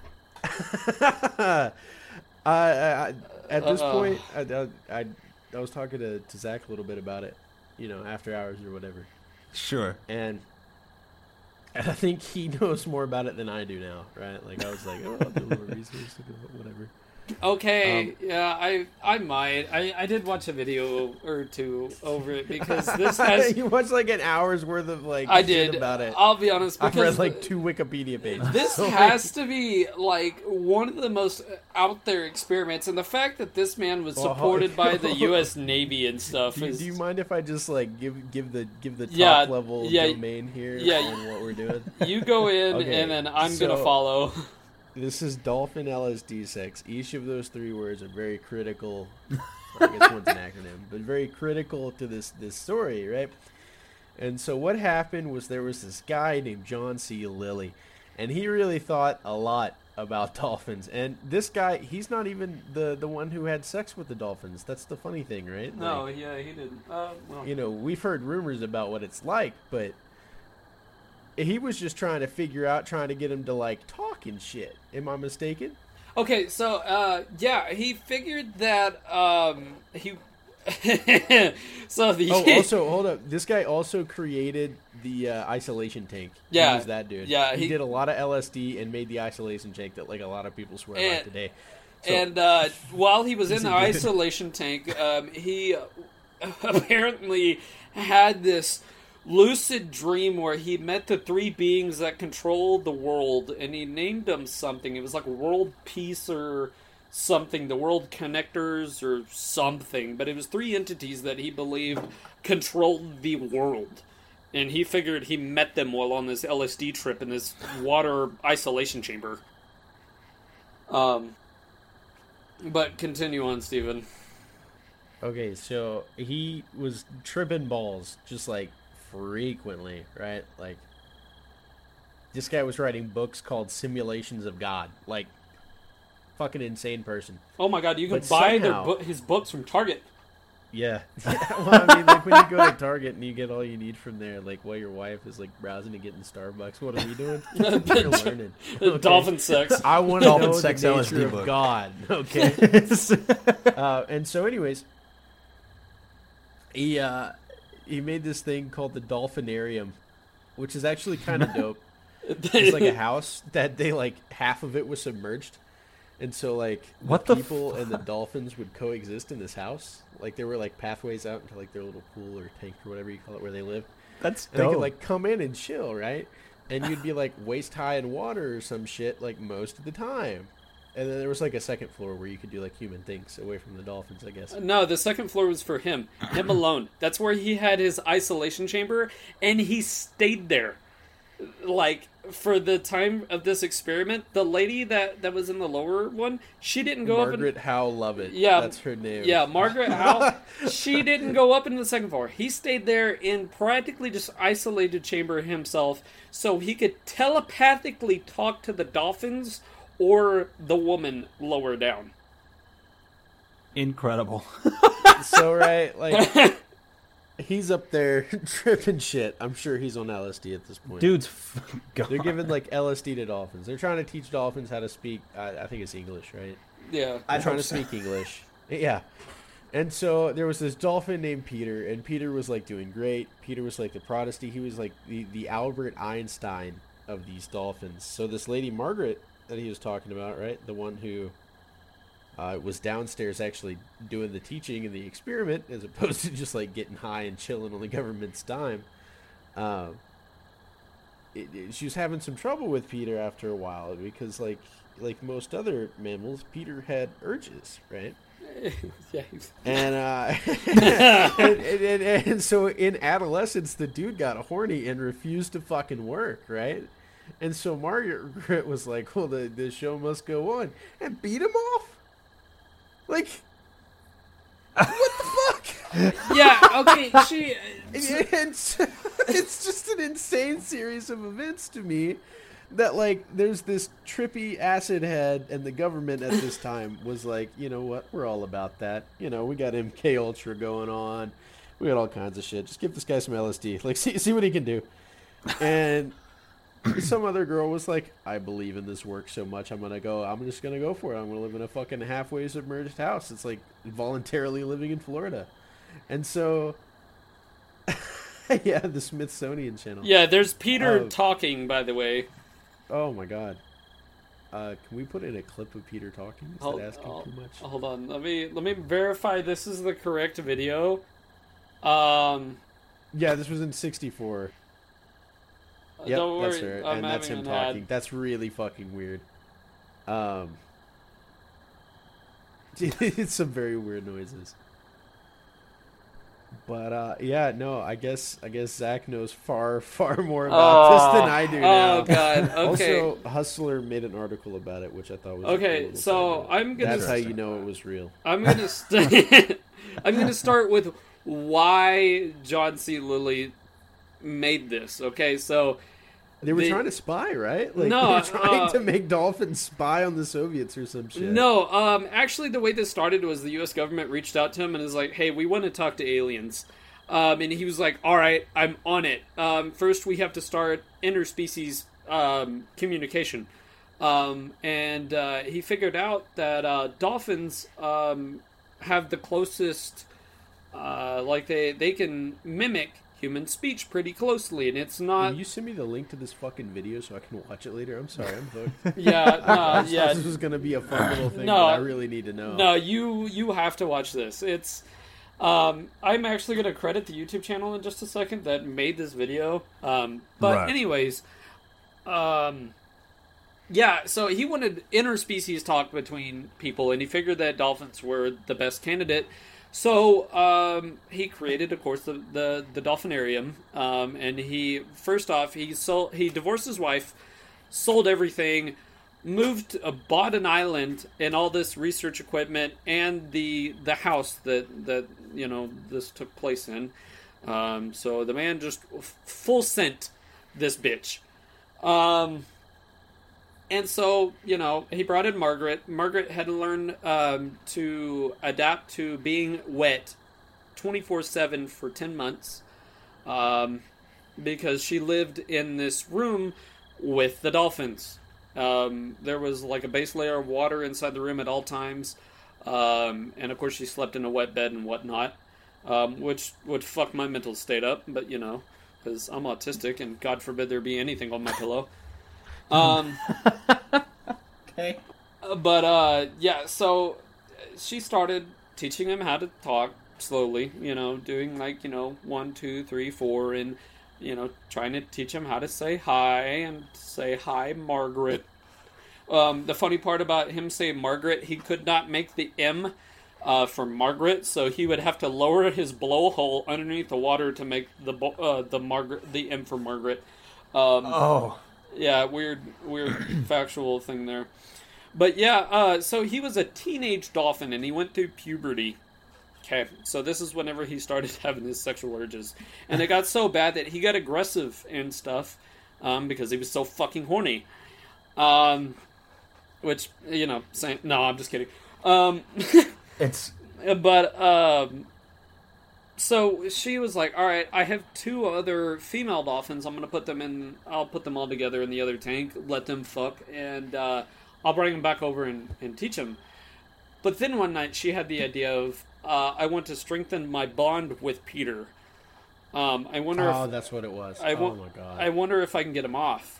Speaker 4: I, I, at this
Speaker 3: Uh-oh.
Speaker 4: point, I, I, I was talking to, to Zach a little bit about it, you know, after hours or whatever,
Speaker 2: Sure.
Speaker 4: and I think he knows more about it than I do now, right? Like I was like, oh, I'll do a little research, whatever.
Speaker 3: Okay,
Speaker 4: Um,
Speaker 3: yeah, I I might. I, I did watch a video or two over it because this has.
Speaker 4: you watched like an hour's worth of like
Speaker 3: I
Speaker 4: shit
Speaker 3: did.
Speaker 4: about it.
Speaker 3: I'll be honest
Speaker 4: I've
Speaker 3: because
Speaker 4: read like two Wikipedia pages.
Speaker 3: this
Speaker 4: So, like,
Speaker 3: has to be like one of the most out there experiments, and the fact that this man was
Speaker 4: Well,
Speaker 3: supported by the U S Navy and stuff
Speaker 4: Do,
Speaker 3: is.
Speaker 4: do you mind if I just like give give the give the top
Speaker 3: Yeah,
Speaker 4: level
Speaker 3: yeah,
Speaker 4: domain here
Speaker 3: yeah,
Speaker 4: on what we're doing?
Speaker 3: You go in,
Speaker 4: Okay,
Speaker 3: and then I'm
Speaker 4: so-
Speaker 3: gonna follow.
Speaker 4: This is dolphin L S D sex. Each of those three words are very critical. I guess one's an acronym, but very critical to this this story, right? And so what happened was there was this guy named John C. Lilly, and he really thought a lot about dolphins. And this guy, he's not even the the one who had sex with the dolphins. That's the funny thing, right?
Speaker 3: No,
Speaker 4: Like,
Speaker 3: yeah, he didn't. Uh, well.
Speaker 4: you know, we've heard rumors about what it's like, but he was just trying to figure out, trying to get him to like talk and shit. Am I mistaken?
Speaker 3: Okay, so uh, yeah, he figured that um, he. so the
Speaker 4: Oh, also, hold up. This guy also created the uh, isolation tank.
Speaker 3: Yeah,
Speaker 4: he was that dude.
Speaker 3: yeah,
Speaker 4: he,
Speaker 3: he-
Speaker 4: did a lot of L S D and made the isolation tank that like a lot of people swear by
Speaker 3: And-
Speaker 4: today. So,
Speaker 3: And uh, while he was in the
Speaker 4: a dude.
Speaker 3: isolation tank, um, he apparently had this lucid dream where he met the three beings that controlled the world, and he named them something. It was like world peace or something, the world connectors or something. But it was three entities that he believed controlled the world. And he figured he met them while on this L S D trip in this water isolation chamber. Um... But continue on, Steven.
Speaker 4: okay, so he was tripping balls just like frequently, right? Like this guy was writing books called Simulations of God. Like fucking insane person.
Speaker 3: Oh my god, you can
Speaker 4: But
Speaker 3: buy their
Speaker 4: somehow-
Speaker 3: bu- his books from Target.
Speaker 4: Yeah. Well, I mean, like when you go to Target and you get all you need from there, like while your wife is like browsing and getting Starbucks, what are we doing? We're learning. Okay.
Speaker 3: Dolphin sex.
Speaker 4: I want to
Speaker 2: Dolphin
Speaker 4: know
Speaker 2: sex
Speaker 4: the
Speaker 2: L S D
Speaker 4: nature of
Speaker 2: book.
Speaker 4: God. Okay. uh, and so, anyways, he uh, he made this thing called the Dolphinarium, which is actually kind of dope. It's like a house that they like half of it was submerged. And so, like, the
Speaker 2: What the
Speaker 4: people and the dolphins would coexist in this house. Like, there were, like, pathways out into, like, their little pool or tank or whatever you call it where they live.
Speaker 2: That's
Speaker 4: And they
Speaker 2: dope.
Speaker 4: could, like, come in and chill, right? And you'd be, like, waist high in water or some shit, like, most of the time. And then there was, like, a second floor where you could do, like, human things away from the dolphins, I guess.
Speaker 3: No, the second floor was for him. Him alone. That's where he had his isolation chamber, and he stayed there. Like, for the time of this experiment, the lady that, that was in the lower one, she didn't go
Speaker 4: Margaret
Speaker 3: up
Speaker 4: Howe Lovett.
Speaker 3: Yeah,
Speaker 4: That's her name.
Speaker 3: in... Yeah, Margaret Howe. She didn't go up into the second floor. He stayed there in practically just isolated chamber himself, so he could telepathically talk to the dolphins or the woman lower down.
Speaker 2: Incredible.
Speaker 4: So, right, like, he's up there tripping shit. I'm sure he's on L S D at this point.
Speaker 2: Dude's f- gone.
Speaker 4: They're giving like L S D to dolphins. They're trying to teach dolphins how to speak. I, I think it's English, right?
Speaker 3: Yeah.
Speaker 4: I'm trying to
Speaker 2: so.
Speaker 4: speak English. Yeah. And so there was this dolphin named Peter, and Peter was like doing great. Peter was like the prodigy. He was like the, the Albert Einstein of these dolphins. So this lady Margaret that he was talking about, right? The one who uh, was downstairs actually doing the teaching and the experiment, as opposed to just like getting high and chilling on the government's dime. Uh, it, it, she was having some trouble with Peter after a while because, like, like most other mammals, Peter had urges, right?
Speaker 3: Yeah.
Speaker 4: And, uh, and, and, and, and so in adolescence, the dude got horny and refused to fucking work, right? And so Margaret was like, well, the, the show must go on, and beat him off? Like, what the fuck?
Speaker 3: Yeah, okay, she...
Speaker 4: And, and it's just an insane series of events to me. That, like, there's this trippy acid head, and the government at this time was like, you know what, we're all about that. You know, we got M K Ultra going on. We got all kinds of shit. Just give this guy some L S D. Like, see, see what he can do. And some other girl was like, I believe in this work so much, I'm going to go, I'm just going to go for it. I'm going to live in a fucking halfway submerged house. It's like voluntarily living in Florida. And so... yeah, the Smithsonian Channel.
Speaker 3: Yeah, there's Peter
Speaker 4: Oh.
Speaker 3: talking, by the way.
Speaker 4: Oh my god. Uh, can we put in a clip of Peter talking? Is
Speaker 3: Hold,
Speaker 4: that asking
Speaker 3: hold-
Speaker 4: too much?
Speaker 3: hold on, let me let me verify this is the correct video. Um,
Speaker 4: Yeah, this was in sixty-four. Yep,
Speaker 3: don't
Speaker 4: that's
Speaker 3: worry,
Speaker 4: right.
Speaker 3: I'm
Speaker 4: And that's
Speaker 3: having
Speaker 4: him
Speaker 3: an ad.
Speaker 4: talking. That's really fucking weird. Um, it's some very weird noises. But uh, yeah, no, I guess I guess Zach knows far far more about this than I do now.
Speaker 3: Oh god. Okay.
Speaker 4: Also, Hustler made an article about it, which I thought was a
Speaker 3: Okay,
Speaker 4: cool little
Speaker 3: so
Speaker 4: segment.
Speaker 3: I'm gonna
Speaker 4: That's how
Speaker 3: st-
Speaker 4: you know it was real.
Speaker 3: I'm gonna st- I'm gonna start with why John C. Lilly made this. Okay, so
Speaker 4: They were
Speaker 3: the-
Speaker 4: trying to spy, right? Like,
Speaker 3: No,
Speaker 4: they were trying
Speaker 3: uh,
Speaker 4: to make dolphins spy on the Soviets or some shit.
Speaker 3: no, um, actually, the way this started was the U S government reached out to him and is like, "Hey, we want to talk to aliens," um, and he was like, "All right, I'm on it. Um, first, we have to start interspecies um, communication," um, and uh, he figured out that uh, dolphins um, have the closest, uh, like they they can mimic human speech pretty closely, and it's not.
Speaker 4: Will you send me the link to this fucking video so I can watch it later? I'm sorry, I'm hooked.
Speaker 3: Yeah,
Speaker 4: I
Speaker 3: uh,
Speaker 4: thought
Speaker 3: yeah.
Speaker 4: this was gonna be a fun little thing,
Speaker 3: No,
Speaker 4: but I really need to know.
Speaker 3: No, you you have to watch this. It's um, I'm actually going to credit the YouTube channel in just a second that made this video. Um, but
Speaker 2: Right.
Speaker 3: anyways, um, yeah. So he wanted interspecies talk between people, and he figured that dolphins were the best candidate. So um, he created, of course, the the, the dolphinarium, um, and he first off he sold he divorced his wife, sold everything, moved, uh, bought an island and all this research equipment and the the house that that you know this took place in. Um, so the man just f- full sent this bitch. Um, and so, you know, he brought in Margaret. Margaret had to learn um, to adapt to being wet twenty-four seven for ten months um, because she lived in this room with the dolphins. Um, there was like a base layer of water inside the room at all times. Um, and of course she slept in a wet bed and whatnot, um, which would fuck my mental state up, but you know, because I'm autistic and God forbid there be anything on my pillow. Um,
Speaker 2: Okay.
Speaker 3: but, uh, yeah, so she started teaching him how to talk slowly, you know, doing like, you know, one, two, three, four, and, you know, trying to teach him how to say hi and say hi, Margaret. Um, the funny part about him saying Margaret, he could not make the M uh, for Margaret, so he would have to lower his blowhole underneath the water to make the bo- uh, the Margaret the M for Margaret. Um,
Speaker 2: Oh.
Speaker 3: yeah, weird, weird factual thing there. But yeah, uh, so he was a teenage dolphin, and he went through puberty. Okay, so this is whenever he started having his sexual urges, and it got so bad that he got aggressive and stuff um, because he was so fucking horny. Um, which you know, saying no, I'm just kidding. Um,
Speaker 2: It's
Speaker 3: but um, so she was like, all right, I have two other female dolphins. I'm going to put them in, I'll put them all together in the other tank, let them fuck, and uh, I'll bring them back over and, and teach them. But then one night she had the idea of, uh, I want to strengthen my bond with Peter. Um, I wonder
Speaker 4: oh,
Speaker 3: if...
Speaker 4: that's what it was.
Speaker 3: I
Speaker 4: oh,
Speaker 3: w-
Speaker 4: my God.
Speaker 3: I wonder if I can get him off.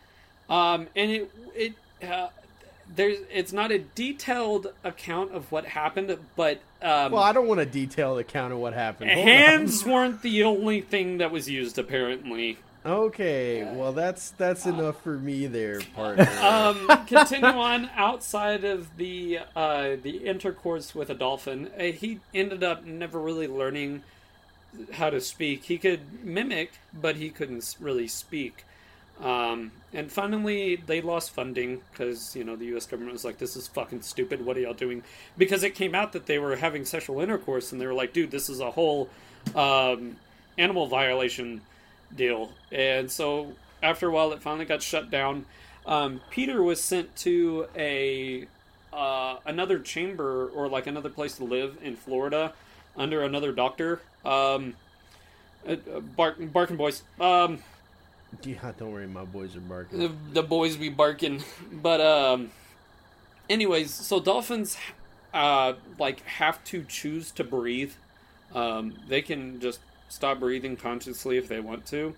Speaker 3: Um, and it... it uh, There's, it's not a detailed account of what happened, but um,
Speaker 4: well, I don't want a detailed account of what happened. Hold
Speaker 3: hands
Speaker 4: on.
Speaker 3: weren't the only thing that was used, apparently.
Speaker 4: Okay, well that's that's enough for me there, partner.
Speaker 3: Um, continue on outside of the uh, the intercourse with a dolphin. Uh, he ended up never really learning how to speak. He could mimic, but he couldn't really speak. Um, and finally, they lost funding because, you know, the U S government was like, this is fucking stupid. What are y'all doing? Because it came out that they were having sexual intercourse, and they were like, dude, this is a whole um, animal violation deal. And so after a while, it finally got shut down. Um, Peter was sent to a uh, another chamber, or like another place to live in Florida under another doctor. Um, uh, bark, barking boys. Um...
Speaker 4: Yeah, don't worry, my boys are barking.
Speaker 3: The, the boys be barking. But, um, anyways, so dolphins, uh, like, have to choose to breathe. Um, they can just stop breathing consciously if they want to.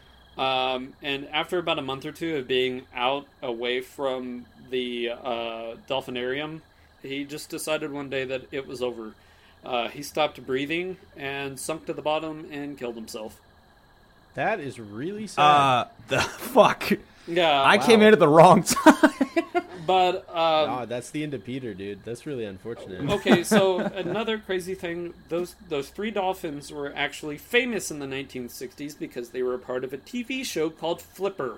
Speaker 3: Um, and after about a month or two of being out away from the, uh, dolphinarium, he just decided one day that it was over. Uh, he stopped breathing and sunk to the bottom and killed himself.
Speaker 4: That is really sad.
Speaker 2: Uh, the fuck.
Speaker 3: Yeah.
Speaker 2: I
Speaker 4: wow.
Speaker 2: came in at the wrong time.
Speaker 3: But, um...
Speaker 4: oh, that's the end of Peter, dude. That's really unfortunate.
Speaker 3: Okay, so another crazy thing, those those three dolphins were actually famous in the nineteen sixties because they were a part of a T V show called Flipper.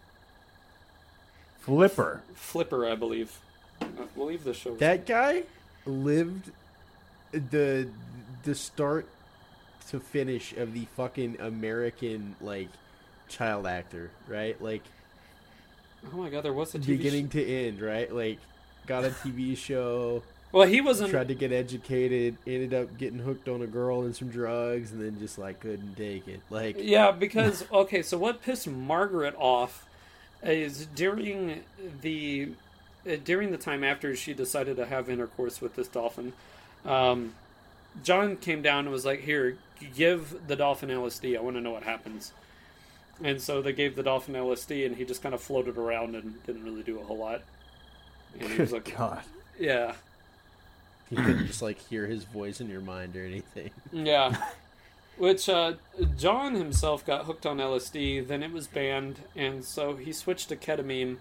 Speaker 2: Flipper.
Speaker 3: Flipper, I believe. I believe the show was...
Speaker 4: That guy lived the the start to finish of the fucking American, like, child actor, right? Like,
Speaker 3: Oh my god, there was a T V
Speaker 4: beginning
Speaker 3: sh-
Speaker 4: to end, right? Like, got a T V show,
Speaker 3: Well, he wasn't...
Speaker 4: tried to get educated, ended up getting hooked on a girl and some drugs, and then just, like, couldn't take it. Like,
Speaker 3: Yeah, because, okay, so what pissed Margaret off is during the... Uh, during the time after she decided to have intercourse with this dolphin, um, John came down and was like, here, give the dolphin L S D. I want to know what happens. And so they gave the dolphin L S D, and he just kind of floated around and didn't really do a whole lot. And he was like,
Speaker 2: God.
Speaker 3: yeah.
Speaker 4: you couldn't just, like, hear his voice in your mind or anything.
Speaker 3: Yeah. Which, uh, John himself got hooked on L S D, then it was banned, and so he switched to ketamine.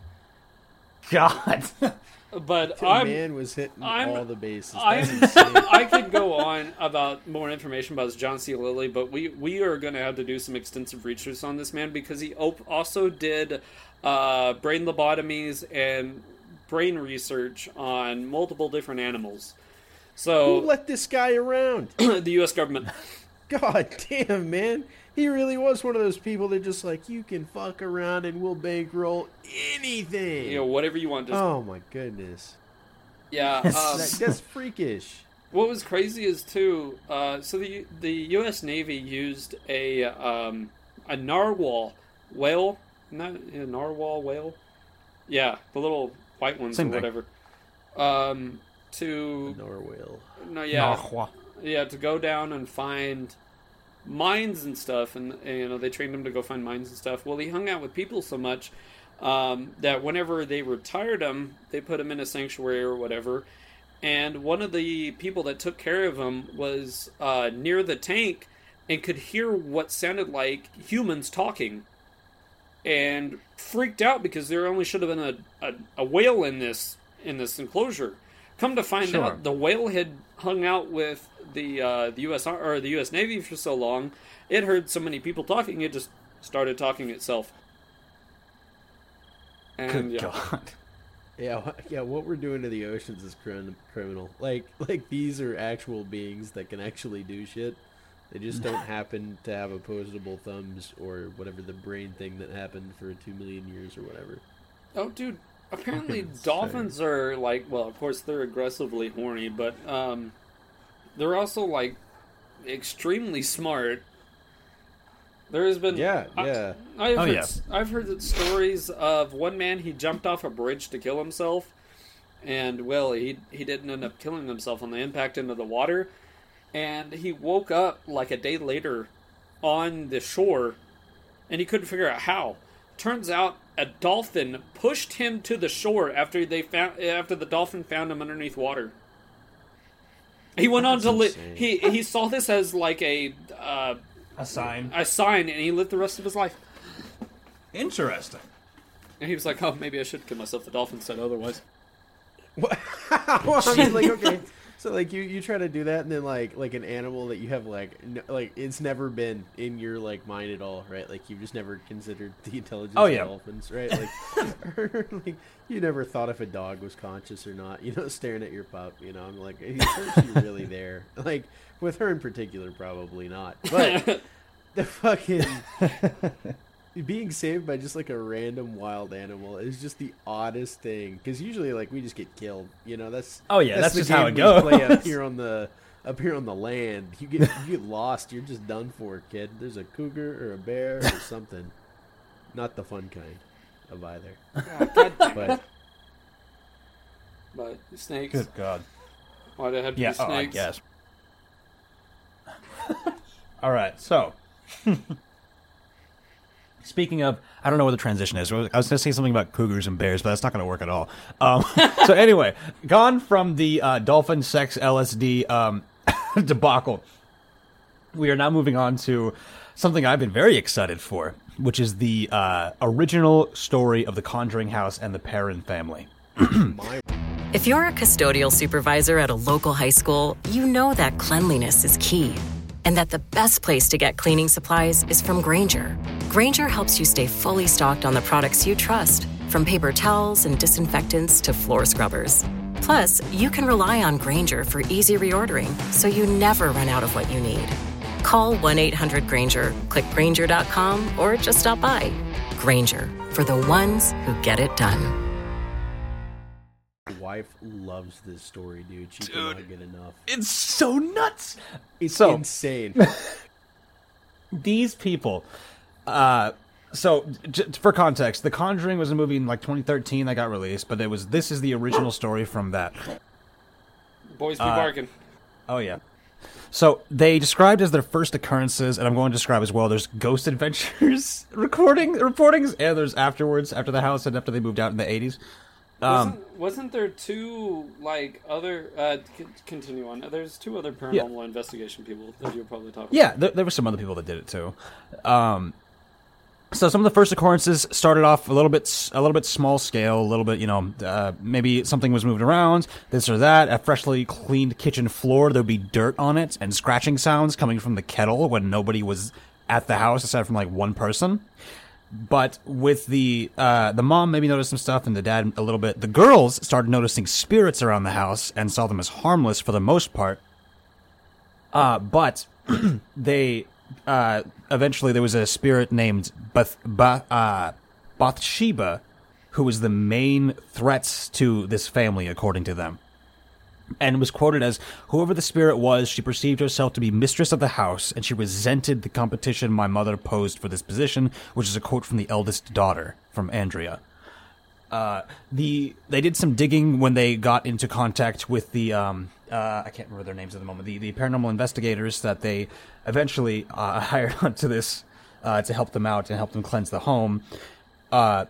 Speaker 2: God.
Speaker 3: But
Speaker 4: The
Speaker 3: I'm...
Speaker 4: man was hitting
Speaker 3: I'm-
Speaker 4: all the bases.
Speaker 3: I'm,
Speaker 4: That's insane.
Speaker 3: I could go on about more information about John C. Lilly, but we, we are going to have to do some extensive research on this man because he op- also did uh, brain lobotomies and brain research on multiple different animals.
Speaker 4: Who
Speaker 3: So,
Speaker 4: let this guy around?
Speaker 3: the U S government.
Speaker 4: God damn, man. He really was one of those people that just like, you can fuck around and we'll bankroll anything.
Speaker 3: You know, whatever you want. Just,
Speaker 4: Oh, my goodness.
Speaker 3: yeah. Um,
Speaker 4: That, that's freakish.
Speaker 3: What was crazy is too. Uh, so the the U S Navy used a um, a narwhal whale, not a narwhal whale. Yeah, the little white ones
Speaker 2: Same
Speaker 3: or
Speaker 2: thing.
Speaker 3: whatever. Um, to
Speaker 4: Norwell.
Speaker 3: no, yeah,
Speaker 2: Narwhal.
Speaker 3: yeah, to go down and find mines and stuff, and, and you know they trained him to go find mines and stuff. Well, he hung out with people so much um, that whenever they retired him, they put him in a sanctuary or whatever. And one of the people that took care of him was uh, near the tank and could hear what sounded like humans talking, and freaked out because there only should have been a, a, a whale in this in this enclosure. Come to find
Speaker 2: Sure.
Speaker 3: out, the whale had hung out with the uh, the U S Ar- or the U S Navy for so long, it heard so many people talking, it just started talking itself. And
Speaker 2: Good
Speaker 3: yeah.
Speaker 2: God.
Speaker 4: Yeah, wh- yeah. What we're doing to the oceans is crim- criminal. Like, like these are actual beings that can actually do shit. They just don't happen to have opposable thumbs or whatever the brain thing that happened for two million years or whatever.
Speaker 3: Oh, dude. Apparently,
Speaker 2: Fucking
Speaker 3: dolphins are like, well, of course, they're aggressively horny, but um, they're also like extremely smart. There has been
Speaker 4: Yeah, yeah.
Speaker 3: I, I've
Speaker 2: Oh,
Speaker 3: heard,
Speaker 2: yeah.
Speaker 3: I've heard stories of one man, he jumped off a bridge to kill himself, and well, he he didn't end up killing himself on the impact into the water, and he woke up like a day later on the shore, and he couldn't figure out how. Turns out a dolphin pushed him to the shore after they found after the dolphin found him underneath water. He went on to live.
Speaker 4: insane.
Speaker 3: He he saw this as like a uh,
Speaker 2: A sign.
Speaker 3: a sign, and he lived the rest of his life.
Speaker 2: Interesting.
Speaker 3: And he was like, "Oh, maybe I should kill myself." The dolphin said otherwise.
Speaker 4: Well, I mean, like, okay, so like you, you try to do that, and then like like an animal that you have like n- like it's never been in your like mind at all, right? Like you've just never considered the intelligence
Speaker 2: Oh,
Speaker 4: of
Speaker 2: yeah.
Speaker 4: dolphins, right? Like, or, like you never thought if a dog was conscious or not. You know, staring at your pup. You know, I'm like, is she really there? Like with her in particular, probably not. But the fucking. Being saved by just like a random wild animal is just the oddest thing. Because usually, like, we just get killed. You know, that's
Speaker 2: Oh, yeah, that's
Speaker 4: the
Speaker 2: just how
Speaker 4: game
Speaker 2: it
Speaker 4: we
Speaker 2: goes.
Speaker 4: Play up here on the up here on the land. You get you get lost. You're just done for, kid. There's a cougar or a bear or something. Not the fun kind of either.
Speaker 3: God damn it.
Speaker 4: But
Speaker 3: But snakes.
Speaker 2: Good God.
Speaker 3: Why'd it have to
Speaker 2: Yeah,
Speaker 3: be
Speaker 2: oh, I
Speaker 3: snakes?
Speaker 2: guess. All right, so. Speaking of, I don't know what the transition is. I was going to say something about cougars and bears, but that's not going to work at all. Um, so anyway, gone from the uh, dolphin sex L S D um, debacle, we are now moving on to something I've been very excited for, which is the uh, original story of the Conjuring House and the Perrin family.
Speaker 4: my
Speaker 5: If you're a custodial supervisor at a local high school, you know that cleanliness is key, and that the best place to get cleaning supplies is from Granger. Granger helps you stay fully stocked on the products you trust, from paper towels and disinfectants to floor scrubbers. Plus, you can rely on Granger for easy reordering, so you never run out of what you need. Call one eight hundred Granger, click Granger dot com, or just stop by. Granger, for the ones who get it done.
Speaker 4: wife loves this story, dude. She cannot get enough.
Speaker 2: It's so nuts.
Speaker 4: It's
Speaker 2: So-
Speaker 4: insane.
Speaker 2: These people, uh, so j- for context, The Conjuring was a movie in like twenty thirteen that got released, but it was this is the original story from that.
Speaker 3: Boys be
Speaker 2: Uh,
Speaker 3: barking.
Speaker 2: Oh yeah. So they described as their first occurrences, and I'm going to describe as well. There's Ghost Adventures recording reportings, and there's afterwards, after the house and after they moved out in the eighties. Um,
Speaker 3: wasn't, wasn't there two like other? Uh, c- continue on. There's two other paranormal investigation people that you'll probably talk about.
Speaker 2: Yeah, there, there were some other people that did it too. Um, so some of the first occurrences started off a little bit, s- a little bit small scale, a little bit, you know, uh, maybe something was moved around, this or that. A freshly cleaned kitchen floor, there'd be dirt on it and scratching sounds coming from the kettle when nobody was at the house aside from like one person. But with the uh, the mom maybe noticed some stuff, and the dad a little bit. The girls started noticing spirits around the house and saw them as harmless for the most part. Uh, but they uh, eventually there was a spirit named Bath, ba, uh, Bathsheba, who was the main threats to this family, according to them. And was quoted as, whoever the spirit was, she perceived herself to be mistress of the house, and she resented the competition my mother posed for this position, which is a quote from the eldest daughter, from Andrea. Uh, the they did some digging when they got into contact with the, um, uh, I can't remember their names at the moment, the, the paranormal investigators that they eventually uh, hired onto this uh, to help them out and help them cleanse the home. Uh,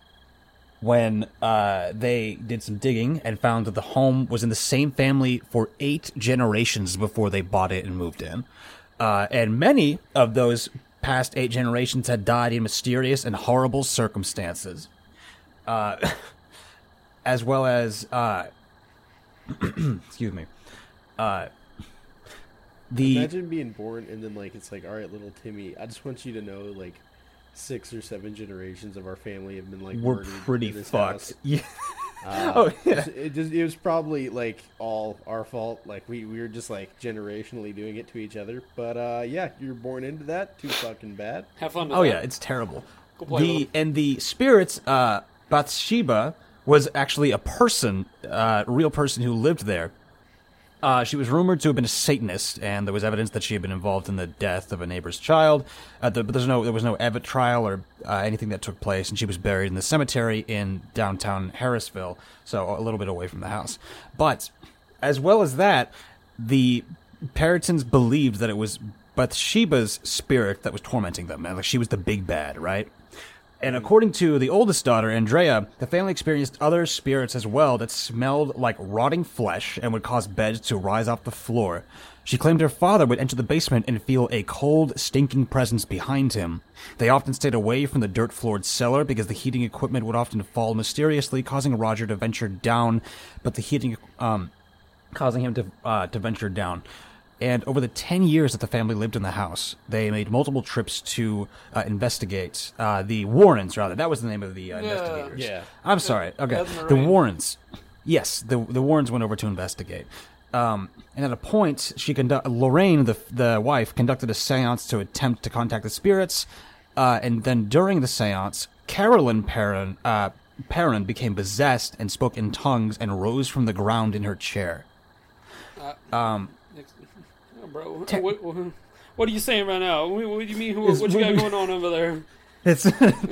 Speaker 2: when uh, they did some digging and found that the home was in the same family for eight generations before they bought it and moved in. Uh, and many of those past eight generations had died in mysterious and horrible circumstances. Uh, as well as, uh, excuse me, uh, the...
Speaker 4: Imagine being born and then like it's like, all right, little Timmy, I just want you to know like six or seven generations of our family have been like
Speaker 2: we're
Speaker 4: murdered
Speaker 2: pretty
Speaker 4: in this
Speaker 2: fucked.
Speaker 4: house.
Speaker 2: Yeah.
Speaker 4: Uh,
Speaker 2: Oh, yeah.
Speaker 4: It, just, it was probably like all our fault. Like we, we were just like generationally doing it to each other. But uh, yeah, you're born into that. Too fucking bad.
Speaker 3: Have fun. With
Speaker 2: Oh
Speaker 3: that.
Speaker 2: yeah, it's terrible.
Speaker 3: Go play
Speaker 2: The
Speaker 3: with 'em.
Speaker 2: and the spirits, uh, Bathsheba was actually a person, uh, a real person who lived there, Uh, she was rumored to have been a Satanist, and there was evidence that she had been involved in the death of a neighbor's child. Uh, the, but there's no, there was no Evatt trial or uh, anything that took place, and she was buried in the cemetery in downtown Harrisville, so a little bit away from the house. But as well as that, the Puritans believed that it was Bathsheba's spirit that was tormenting them, and like she was the big bad, right? And according to the oldest daughter, Andrea, the family experienced other spirits as well that smelled like rotting flesh and would cause beds to rise off the floor. She claimed her father would enter the basement and feel a cold, stinking presence behind him. They often stayed away from the dirt-floored cellar because the heating equipment would often fall mysteriously, causing Roger to venture down, but the heating, um, causing him to, uh, to venture down. And over the ten years that the family lived in the house, they made multiple trips to uh, investigate. Uh, the Warrens, rather. That was the name of the uh,
Speaker 3: Yeah.
Speaker 2: investigators.
Speaker 4: Yeah.
Speaker 2: I'm sorry. Okay.
Speaker 3: Ed
Speaker 2: The
Speaker 3: Moraine.
Speaker 2: Warrens. Yes, the the Warrens went over to investigate. Um, and at a point, she conduct Lorraine, the the wife, conducted a seance to attempt to contact the spirits. Uh, and then during the seance, Carolyn Perrin, uh, Perrin became possessed and spoke in tongues and rose from the ground in her chair. Um...
Speaker 3: Oh, bro,
Speaker 2: Te-
Speaker 3: what, what, what are you saying right now? What, what do you mean? What,
Speaker 2: Is-
Speaker 3: what you
Speaker 2: we-
Speaker 3: got
Speaker 2: we-
Speaker 3: going on over there?
Speaker 2: It's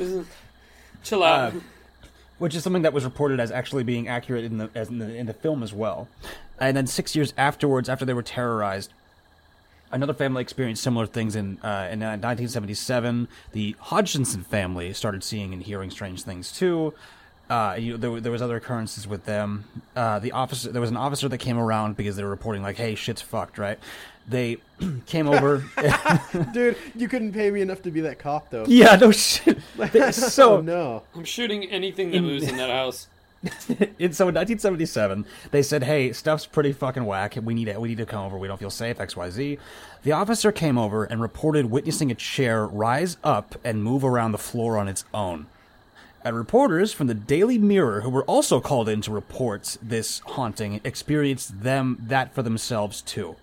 Speaker 3: Chill out.
Speaker 2: Uh, which is something that was reported as actually being accurate in the as in the, in the film as well. And then six years afterwards, after they were terrorized, another family experienced similar things in uh, in uh, nineteen seventy-seven. The Hodgkinson family started seeing and hearing strange things too. Uh, you, there, there was other occurrences with them. Uh, the officer, there was an officer that came around because they were reporting like, "Hey, shit's fucked," right? They came over.
Speaker 4: Dude, you couldn't pay me enough to be that cop, though.
Speaker 2: Yeah, no shit. They- so
Speaker 4: oh, no.
Speaker 3: I'm shooting anything that moves in that house.
Speaker 2: in so in nineteen seventy-seven, they said, "Hey, stuff's pretty fucking whack. We need it. We need to come over. We don't feel safe. X, Y, Z." The officer came over and reported witnessing a chair rise up and move around the floor on its own. And reporters from the Daily Mirror, who were also called in to report this haunting, experienced them that for themselves too.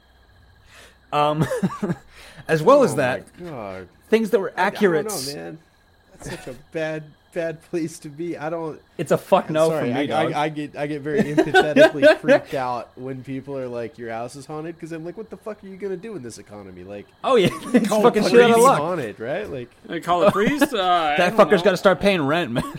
Speaker 2: Um, as well as
Speaker 4: Oh,
Speaker 2: that,
Speaker 4: my God.
Speaker 2: things that were accurate.
Speaker 4: I don't know, man. That's such a bad, bad place to be. I don't.
Speaker 2: It's a fuck no
Speaker 4: Sorry,
Speaker 2: from me,
Speaker 4: I,
Speaker 2: dog.
Speaker 4: I, I get I get very empathetically freaked out when people are like, "Your house is haunted," because I'm like, "What the fuck are you gonna do in this economy?" Like,
Speaker 2: oh yeah, it's
Speaker 4: call
Speaker 2: fucking
Speaker 4: the
Speaker 2: shit out of
Speaker 4: police
Speaker 2: luck.
Speaker 4: haunted, right? Like,
Speaker 3: They call it priest? Uh, I
Speaker 2: That
Speaker 3: don't
Speaker 2: fucker's
Speaker 3: know.
Speaker 2: got to start paying rent, man.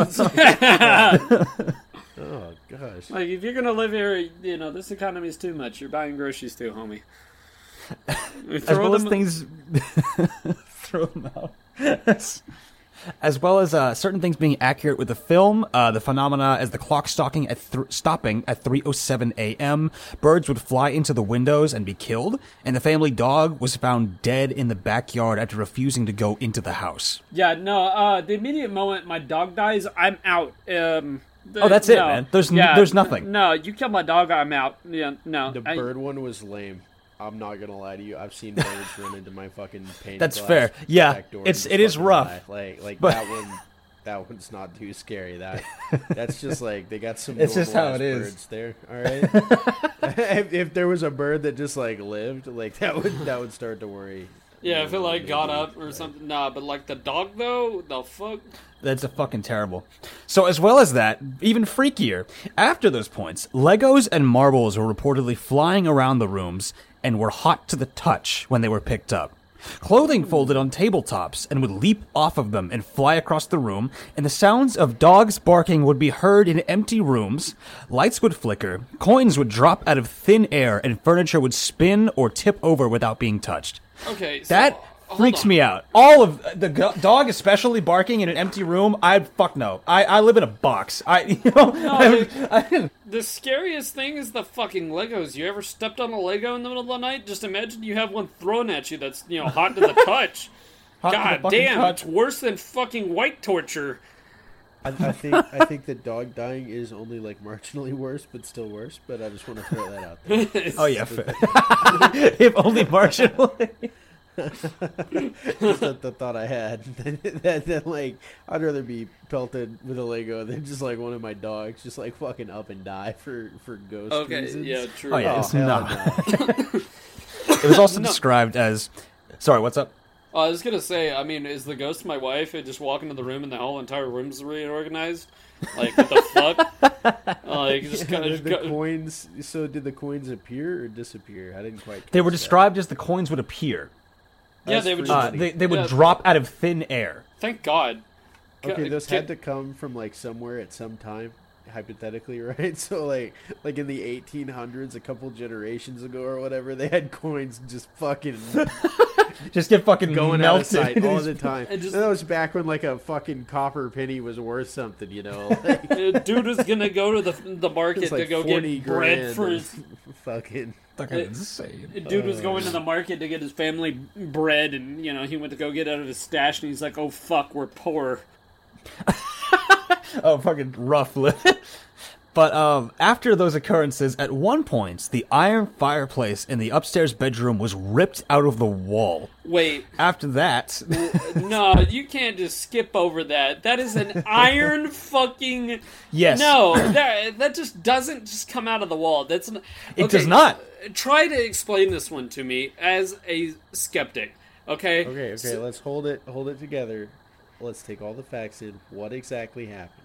Speaker 4: oh gosh.
Speaker 3: Like, if you're gonna live here, you know, this economy is too much. You're buying groceries too, homie. You
Speaker 2: As
Speaker 3: throw
Speaker 2: well as
Speaker 3: them-
Speaker 2: things, throw them out. As well as uh, certain things being accurate with the film, uh, the phenomena as the clock stalking at th- stopping at three oh seven a.m., birds would fly into the windows and be killed, and the family dog was found dead in the backyard after refusing to go into the house.
Speaker 3: Yeah, no, uh, the immediate moment my dog dies, I'm out. Um, the-
Speaker 2: Oh, that's it,
Speaker 3: no.
Speaker 2: man. There's n-
Speaker 3: Yeah,
Speaker 2: there's nothing.
Speaker 3: No, you kill my dog, I'm out. Yeah, no.
Speaker 4: The
Speaker 3: I-
Speaker 4: bird one was lame. I'm not gonna lie to you. I've seen birds run into my fucking paint
Speaker 2: That's
Speaker 4: glass
Speaker 2: fair. Yeah,
Speaker 4: back door and
Speaker 2: it's-
Speaker 4: just
Speaker 2: it is
Speaker 4: fucking
Speaker 2: rough.
Speaker 4: die. Like like
Speaker 2: But-
Speaker 4: that one. That one's not too scary. That that's just like they got some.
Speaker 2: It's just how
Speaker 4: normal-ass
Speaker 2: it is.
Speaker 4: Birds there, all right. if, if there was a bird that just like lived, like that would that would start to worry.
Speaker 3: yeah, if it, like,
Speaker 4: Maybe,
Speaker 3: got up or
Speaker 4: like-
Speaker 3: something. Nah, but, like, the dog, though, the fuck?
Speaker 2: That's a fucking terrible. So as well as that, even freakier, after those points, Legos and marbles were reportedly flying around the rooms and were hot to the touch when they were picked up. Clothing folded on tabletops and would leap off of them and fly across the room, and the sounds of dogs barking would be heard in empty rooms, lights would flicker, coins would drop out of thin air, and furniture would spin or tip over without being touched.
Speaker 3: Okay, so,
Speaker 2: That
Speaker 3: hold
Speaker 2: freaks
Speaker 3: on.
Speaker 2: me out. All of the go- dog, especially barking in an empty room. I'd fuck no. I, I live in a box. I you know.
Speaker 3: dude.
Speaker 2: I, I,
Speaker 3: The scariest thing is the fucking Legos. You ever stepped on a Lego in the middle of the night? Just imagine you have one thrown at you that's, you know, hot to the touch.
Speaker 2: Hot to the
Speaker 3: God
Speaker 2: fucking
Speaker 3: damn,
Speaker 2: touch.
Speaker 3: it's worse than fucking white torture.
Speaker 4: I, I think I think the dog dying is only like marginally worse, but still worse. But I just want to throw that out there.
Speaker 2: oh yeah, fair. If only marginally.
Speaker 4: Just the, the thought I had that, that like I'd rather be pelted with a Lego than just like one of my dogs just like fucking up and die for for ghost
Speaker 3: Okay,
Speaker 4: reasons.
Speaker 3: yeah, true.
Speaker 2: Oh yeah,
Speaker 4: Oh,
Speaker 2: it's
Speaker 4: hell
Speaker 2: not.
Speaker 4: no.
Speaker 2: It was also described as. Sorry, what's up?
Speaker 3: Uh, I was gonna say, I mean, is the ghost my wife? And just walk into the room and the whole entire room's reorganized? Like, what the fuck? Like, like just kind
Speaker 4: the,
Speaker 3: of
Speaker 4: the
Speaker 3: go,
Speaker 4: coins. So did the coins appear or disappear? I didn't quite.
Speaker 2: They were
Speaker 4: catch that.
Speaker 2: described as the coins would appear.
Speaker 3: yeah,
Speaker 4: That's
Speaker 3: they would
Speaker 4: pretty
Speaker 3: just,
Speaker 2: Uh,
Speaker 4: funny.
Speaker 2: they they would
Speaker 3: Yeah.
Speaker 2: drop out of thin air.
Speaker 3: thank God.
Speaker 4: Okay,
Speaker 3: Go-
Speaker 4: those
Speaker 3: get-
Speaker 4: had to come from like somewhere at some time, hypothetically, right? So like, like in the eighteen hundreds, a couple generations ago or whatever, they had coins just fucking
Speaker 2: Just get fucking
Speaker 4: going out of
Speaker 2: melted.
Speaker 4: sight all the time.
Speaker 3: And just-
Speaker 4: that was back when like a fucking copper penny was worth something, you know? Like,
Speaker 3: Uh, dude was gonna go to the the market
Speaker 4: it's like
Speaker 3: to go
Speaker 4: forty
Speaker 3: get bread
Speaker 4: grand
Speaker 3: for
Speaker 4: of
Speaker 3: his.
Speaker 4: fucking.
Speaker 2: Fucking
Speaker 3: It-
Speaker 2: insane.
Speaker 3: Dude was going to the market to get his family bread, and you know he went to go get out of his stash, and he's like, "Oh fuck, we're poor."
Speaker 2: Oh, fucking rough lip. But um, after those occurrences, at one point, the iron fireplace in the upstairs bedroom was ripped out of the wall.
Speaker 3: Wait,
Speaker 2: After that,
Speaker 3: no, you can't just skip over that. That is an iron fucking.
Speaker 2: yes,
Speaker 3: No, that that just doesn't just come out of the wall. That's n-
Speaker 2: it
Speaker 3: okay,
Speaker 2: does not.
Speaker 3: Try to explain this one to me as a skeptic. Okay.
Speaker 4: Okay, okay,
Speaker 3: So-
Speaker 4: let's hold it, hold it together. Let's take all the facts in. What exactly happened?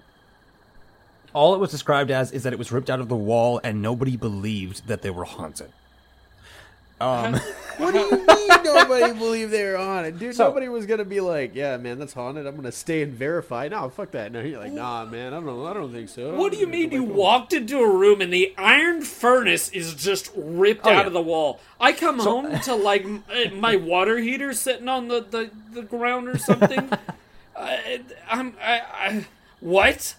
Speaker 2: All it was described as is that it was ripped out of the wall, and nobody believed that they were haunted. Um,
Speaker 4: What do you mean nobody believed they were on it? Dude,
Speaker 2: So-
Speaker 4: nobody was gonna be like, yeah, man, that's haunted. I'm gonna stay and verify. No, fuck that. No, you're like, nah, man, I don't I don't think so.
Speaker 3: What do you mean you
Speaker 4: Like,
Speaker 3: walked into a room and the iron furnace is just ripped
Speaker 2: Oh,
Speaker 3: out
Speaker 2: yeah.
Speaker 3: of the wall? I come home to like m- uh, my water heater sitting on the, the, the ground or something. I, I'm I, I what?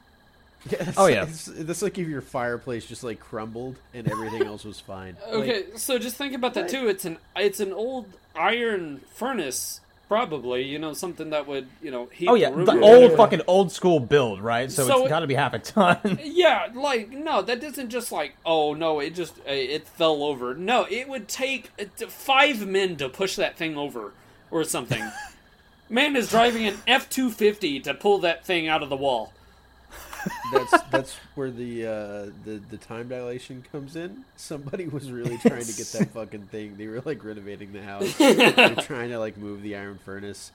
Speaker 4: Yeah, it's-
Speaker 2: Oh, yeah.
Speaker 4: It's, that's like if your fireplace just like crumbled and everything else was fine.
Speaker 3: Okay,
Speaker 4: Like,
Speaker 3: so just think about that too. It's an it's an old iron furnace, probably. You know, something that would you know heat
Speaker 2: oh yeah,
Speaker 3: the room.
Speaker 2: the
Speaker 3: or
Speaker 2: old
Speaker 3: whatever.
Speaker 2: fucking old school build, right? So,
Speaker 3: So
Speaker 2: it's
Speaker 3: it-
Speaker 2: got to be half a ton.
Speaker 3: Yeah, like no, that doesn't just like oh no, it just uh, it fell over. No, it would take uh, t- five men to push that thing over or something. Man is driving an F two fifty to pull that thing out of the wall.
Speaker 4: that's that's where the uh, the the time dilation comes in. Somebody was really trying to get that fucking thing. They were like renovating the house. They're trying to like move the iron furnace,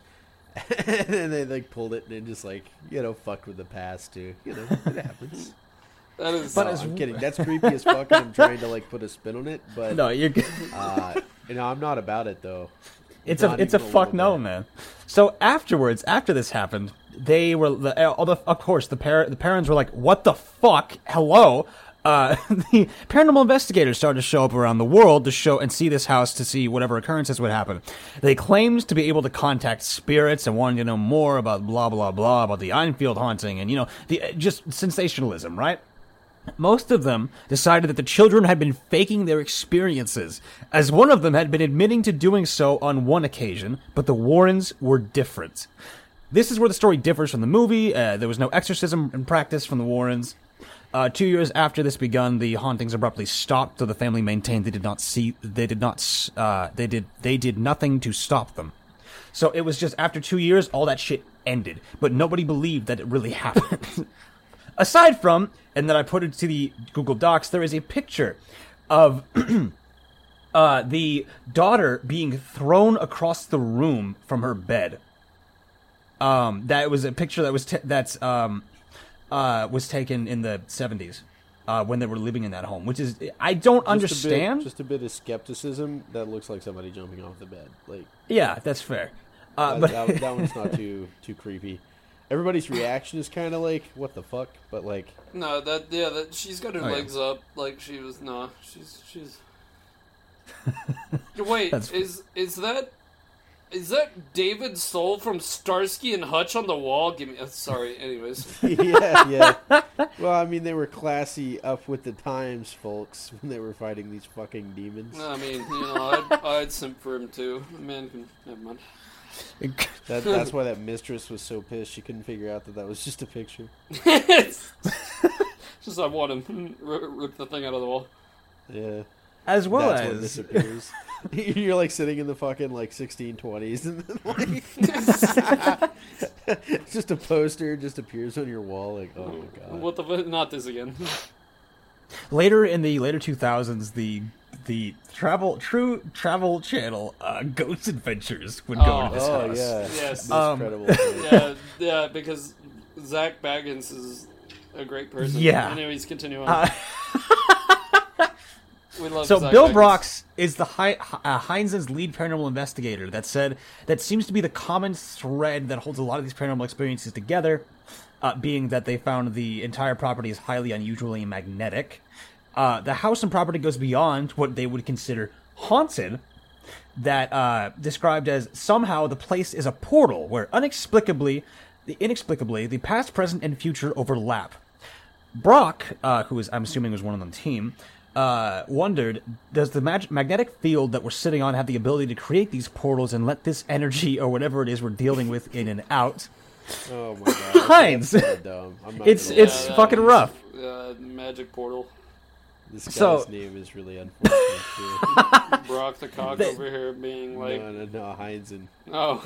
Speaker 4: and then they like pulled it and it just like you know fucked with the past too. You know it happens.
Speaker 3: That is,
Speaker 2: But
Speaker 4: No,
Speaker 2: as-
Speaker 4: I'm kidding. That's creepy as fuck. And I'm trying to like put a spin on it, but
Speaker 2: No, you're.
Speaker 4: uh, you know I'm not about it though.
Speaker 2: It's a
Speaker 4: Not
Speaker 2: it's a
Speaker 4: even a
Speaker 2: fuck
Speaker 4: little
Speaker 2: no,
Speaker 4: bit.
Speaker 2: man. So afterwards, after this happened, they were the, all the of course the par- the parents were like, "What the fuck? Hello." Uh, the paranormal investigators started to show up around the world to show and see this house to see whatever occurrences would happen. They claimed to be able to contact spirits and wanted to know more about blah blah blah about the Enfield haunting and you know the just sensationalism, right? Most of them decided that the children had been faking their experiences, as one of them had been admitting to doing so on one occasion, but the Warrens were different. This is where the story differs from the movie. Uh, there was no exorcism in practice from the Warrens. Uh, two years after this begun, the hauntings abruptly stopped, so the family maintained they did not see, they did not, uh, they did, they did nothing to stop them. So it was just after two years, all that shit ended, but nobody believed that it really happened. Aside from, and then I put it to the Google Docs, there is a picture of uh, the daughter being thrown across the room from her bed. Um, that was a picture that was t- that's um, uh, was taken in the seventies uh, when they were living in that home, which is I don't
Speaker 4: Just
Speaker 2: understand.
Speaker 4: A bit, just a bit of skepticism. That looks like somebody jumping off the bed. Like
Speaker 2: Yeah, that's fair. Uh,
Speaker 4: that,
Speaker 2: but
Speaker 4: that, that one's not too too creepy. Everybody's reaction is kind of like, "What the fuck?" But like,
Speaker 3: no, that yeah, that she's got her
Speaker 2: Oh, yeah.
Speaker 3: legs up like she was. No, she's she's. Wait,
Speaker 2: That's-
Speaker 3: is is that is that David Soul from Starsky and Hutch on the wall? Give me. Uh, sorry. Anyways,
Speaker 4: yeah, yeah. Well, I mean, they were classy, up with the times, folks, when they were fighting these fucking demons.
Speaker 3: I mean, you know, I'd, I'd simp for him too. Man can never mind.
Speaker 4: That, that's why that mistress was so pissed. She couldn't figure out that that was just a picture.
Speaker 3: Just I want him rip, rip the thing out of the wall.
Speaker 4: Yeah.
Speaker 2: as well
Speaker 4: That's when
Speaker 2: as
Speaker 4: this appears. You're like sitting in the fucking like sixteen twenties, and then like just a poster just appears on your wall. Like, oh my god.
Speaker 3: What the fu- not this again?
Speaker 2: later in the later two thousands, the the travel true travel channel uh, Ghost Adventures would go
Speaker 3: Oh.
Speaker 2: to this
Speaker 4: Oh
Speaker 2: house.
Speaker 4: yeah.
Speaker 3: Yes.
Speaker 4: This
Speaker 2: Um,
Speaker 4: credible thing.
Speaker 3: yeah, yeah, because Zach Baggins is a great person.
Speaker 2: Yeah.
Speaker 3: Anyways, continue on.
Speaker 2: Uh,
Speaker 3: we love
Speaker 2: So
Speaker 3: Zach
Speaker 2: Bill
Speaker 3: Bagans.
Speaker 2: Brox is the Hi- uh, Heinz's lead paranormal investigator. That said, that seems to be the common thread that holds a lot of these paranormal experiences together, uh, being that they found the entire property is highly unusually magnetic. Uh, the house and property goes beyond what they would consider haunted, that uh, described as somehow the place is a portal where inexplicably, the inexplicably, the past, present, and future overlap. Brock, uh, who is I'm assuming was one of the team, uh, wondered, does the mag- magnetic field that we're sitting on have the ability to create these portals and let this energy or whatever it is we're dealing with in and out?
Speaker 4: Oh my god.
Speaker 2: Heinz!
Speaker 4: That's so dumb. I'm not
Speaker 2: It's
Speaker 4: gonna
Speaker 2: it's
Speaker 4: lie.
Speaker 3: that
Speaker 2: fucking
Speaker 3: is,
Speaker 2: rough.
Speaker 3: Uh, magic portal.
Speaker 4: This guy's
Speaker 2: so-
Speaker 4: name is really unfortunate too.
Speaker 3: Brock the cock over here being like,
Speaker 4: no, no, no, Heinz and
Speaker 3: oh.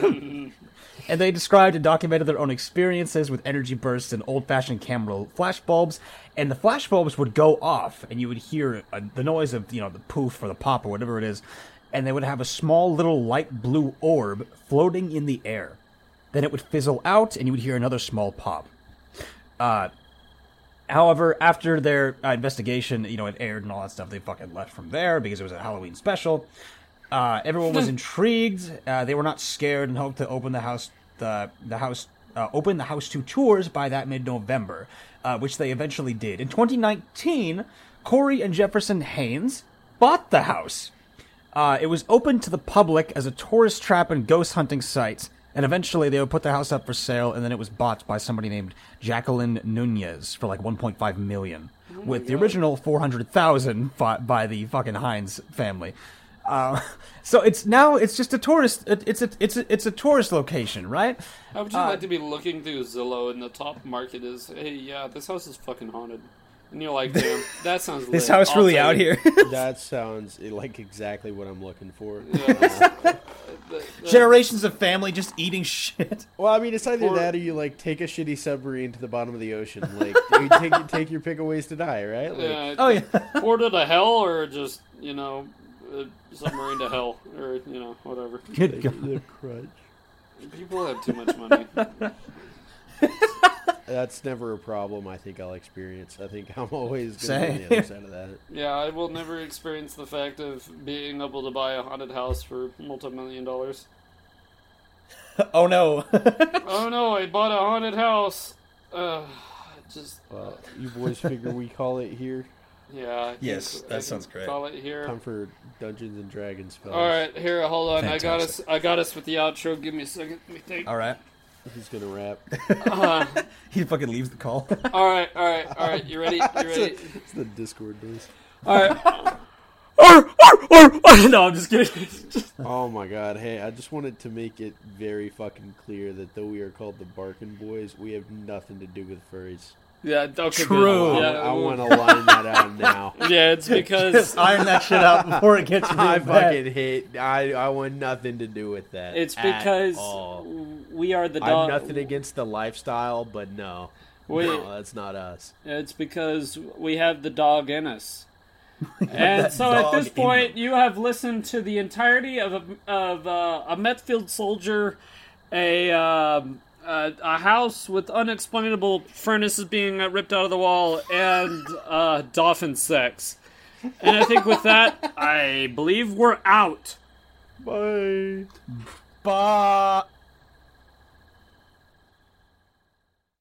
Speaker 2: And they described and documented their own experiences with energy bursts and old-fashioned camera flash bulbs. And the flash bulbs would go off, and you would hear uh, the noise of, you know, the poof or the pop or whatever it is. And they would have a small little light blue orb floating in the air. Then it would fizzle out, and you would hear another small pop. Uh, however, after their uh, investigation, you know, it aired and all that stuff, they fucking left from there because it was a Halloween special. Uh, everyone was intrigued. Uh, they were not scared and hoped to open the house, the the house, uh, open the house to tours by that mid-November, uh, which they eventually did. In twenty nineteen, Corey and Jefferson Haynes bought the house. Uh, it was open to the public as a tourist trap and ghost hunting site, and eventually they would put the house up for sale, and then it was bought by somebody named Jacqueline Nunez for like one point five million dollars, with the original four hundred thousand dollars by the fucking Heinz family. Uh, so it's now it's just a tourist. It, it's a it's a it's a tourist location, right?
Speaker 3: How would you like to be looking through Zillow and the top market is, hey, yeah, this house is fucking haunted. And you're like, damn, that sounds
Speaker 2: This
Speaker 3: lit.
Speaker 2: house
Speaker 3: I'll
Speaker 2: really
Speaker 3: take
Speaker 2: out
Speaker 3: it.
Speaker 2: here.
Speaker 4: that sounds like exactly what I'm looking for.
Speaker 3: Yeah. The- the-
Speaker 2: Generations of family just eating shit.
Speaker 4: Well, I mean, it's either
Speaker 3: Or-
Speaker 4: that or you like take a shitty submarine to the bottom of the ocean. Like, you take take your pick of ways to die, right? Like,
Speaker 3: yeah,
Speaker 2: Oh yeah.
Speaker 3: portal to hell or just, you know, a submarine to hell or, you know, whatever.
Speaker 2: Good God.
Speaker 4: the crutch.
Speaker 3: People have too much money.
Speaker 4: That's never a problem. I think I'll experience. I think I'm always going to be on
Speaker 2: Same.
Speaker 4: the other side of that.
Speaker 3: Yeah, I will never experience the fact of being able to buy a haunted house for multi-million dollars.
Speaker 2: Oh no.
Speaker 3: Oh no, I bought a haunted house. Uh, just,
Speaker 4: Well, you boys figure we call it here.
Speaker 3: yeah. I think
Speaker 2: Yes, that
Speaker 3: I can
Speaker 2: sounds great.
Speaker 3: Call it here.
Speaker 4: Time for Dungeons and Dragons, fellas.
Speaker 3: All right, here, hold on. I got us.
Speaker 2: Fantastic.
Speaker 3: I got us with the outro. Give me a second. Let me think.
Speaker 2: All right.
Speaker 4: He's gonna rap.
Speaker 3: Uh,
Speaker 2: He fucking leaves the call.
Speaker 3: all right, all right, all right. You ready? You ready?
Speaker 4: It's the Discord days.
Speaker 3: All right. Arr, arr, arr, arr. No, I'm just kidding.
Speaker 4: Oh my god, hey, I just wanted to make it very fucking clear that though we are called the Barkin' Boys, we have nothing to do with furries.
Speaker 3: Yeah. Okay.
Speaker 2: True.
Speaker 3: Good.
Speaker 4: I,
Speaker 3: Yeah,
Speaker 4: I
Speaker 3: well,
Speaker 4: want to line that out now.
Speaker 3: Yeah, it's because
Speaker 2: Just iron that shit out before it gets
Speaker 4: I
Speaker 2: really bad.
Speaker 4: fucking hate. I I want nothing to do with that.
Speaker 3: it's
Speaker 4: at
Speaker 3: because
Speaker 4: all.
Speaker 3: we are the
Speaker 4: I
Speaker 3: dog.
Speaker 4: have nothing against the lifestyle, but no,
Speaker 3: We-
Speaker 4: no, that's not us.
Speaker 3: It's because we have the dog in us. And so at
Speaker 2: dog
Speaker 3: this
Speaker 2: in
Speaker 3: point, you have listened to the entirety of a, of uh, a Metfield soldier, a, um, a a house with unexplainable furnaces being uh, ripped out of the wall, and uh, dolphin sex. And I think with that, I believe we're out.
Speaker 4: Bye.
Speaker 2: But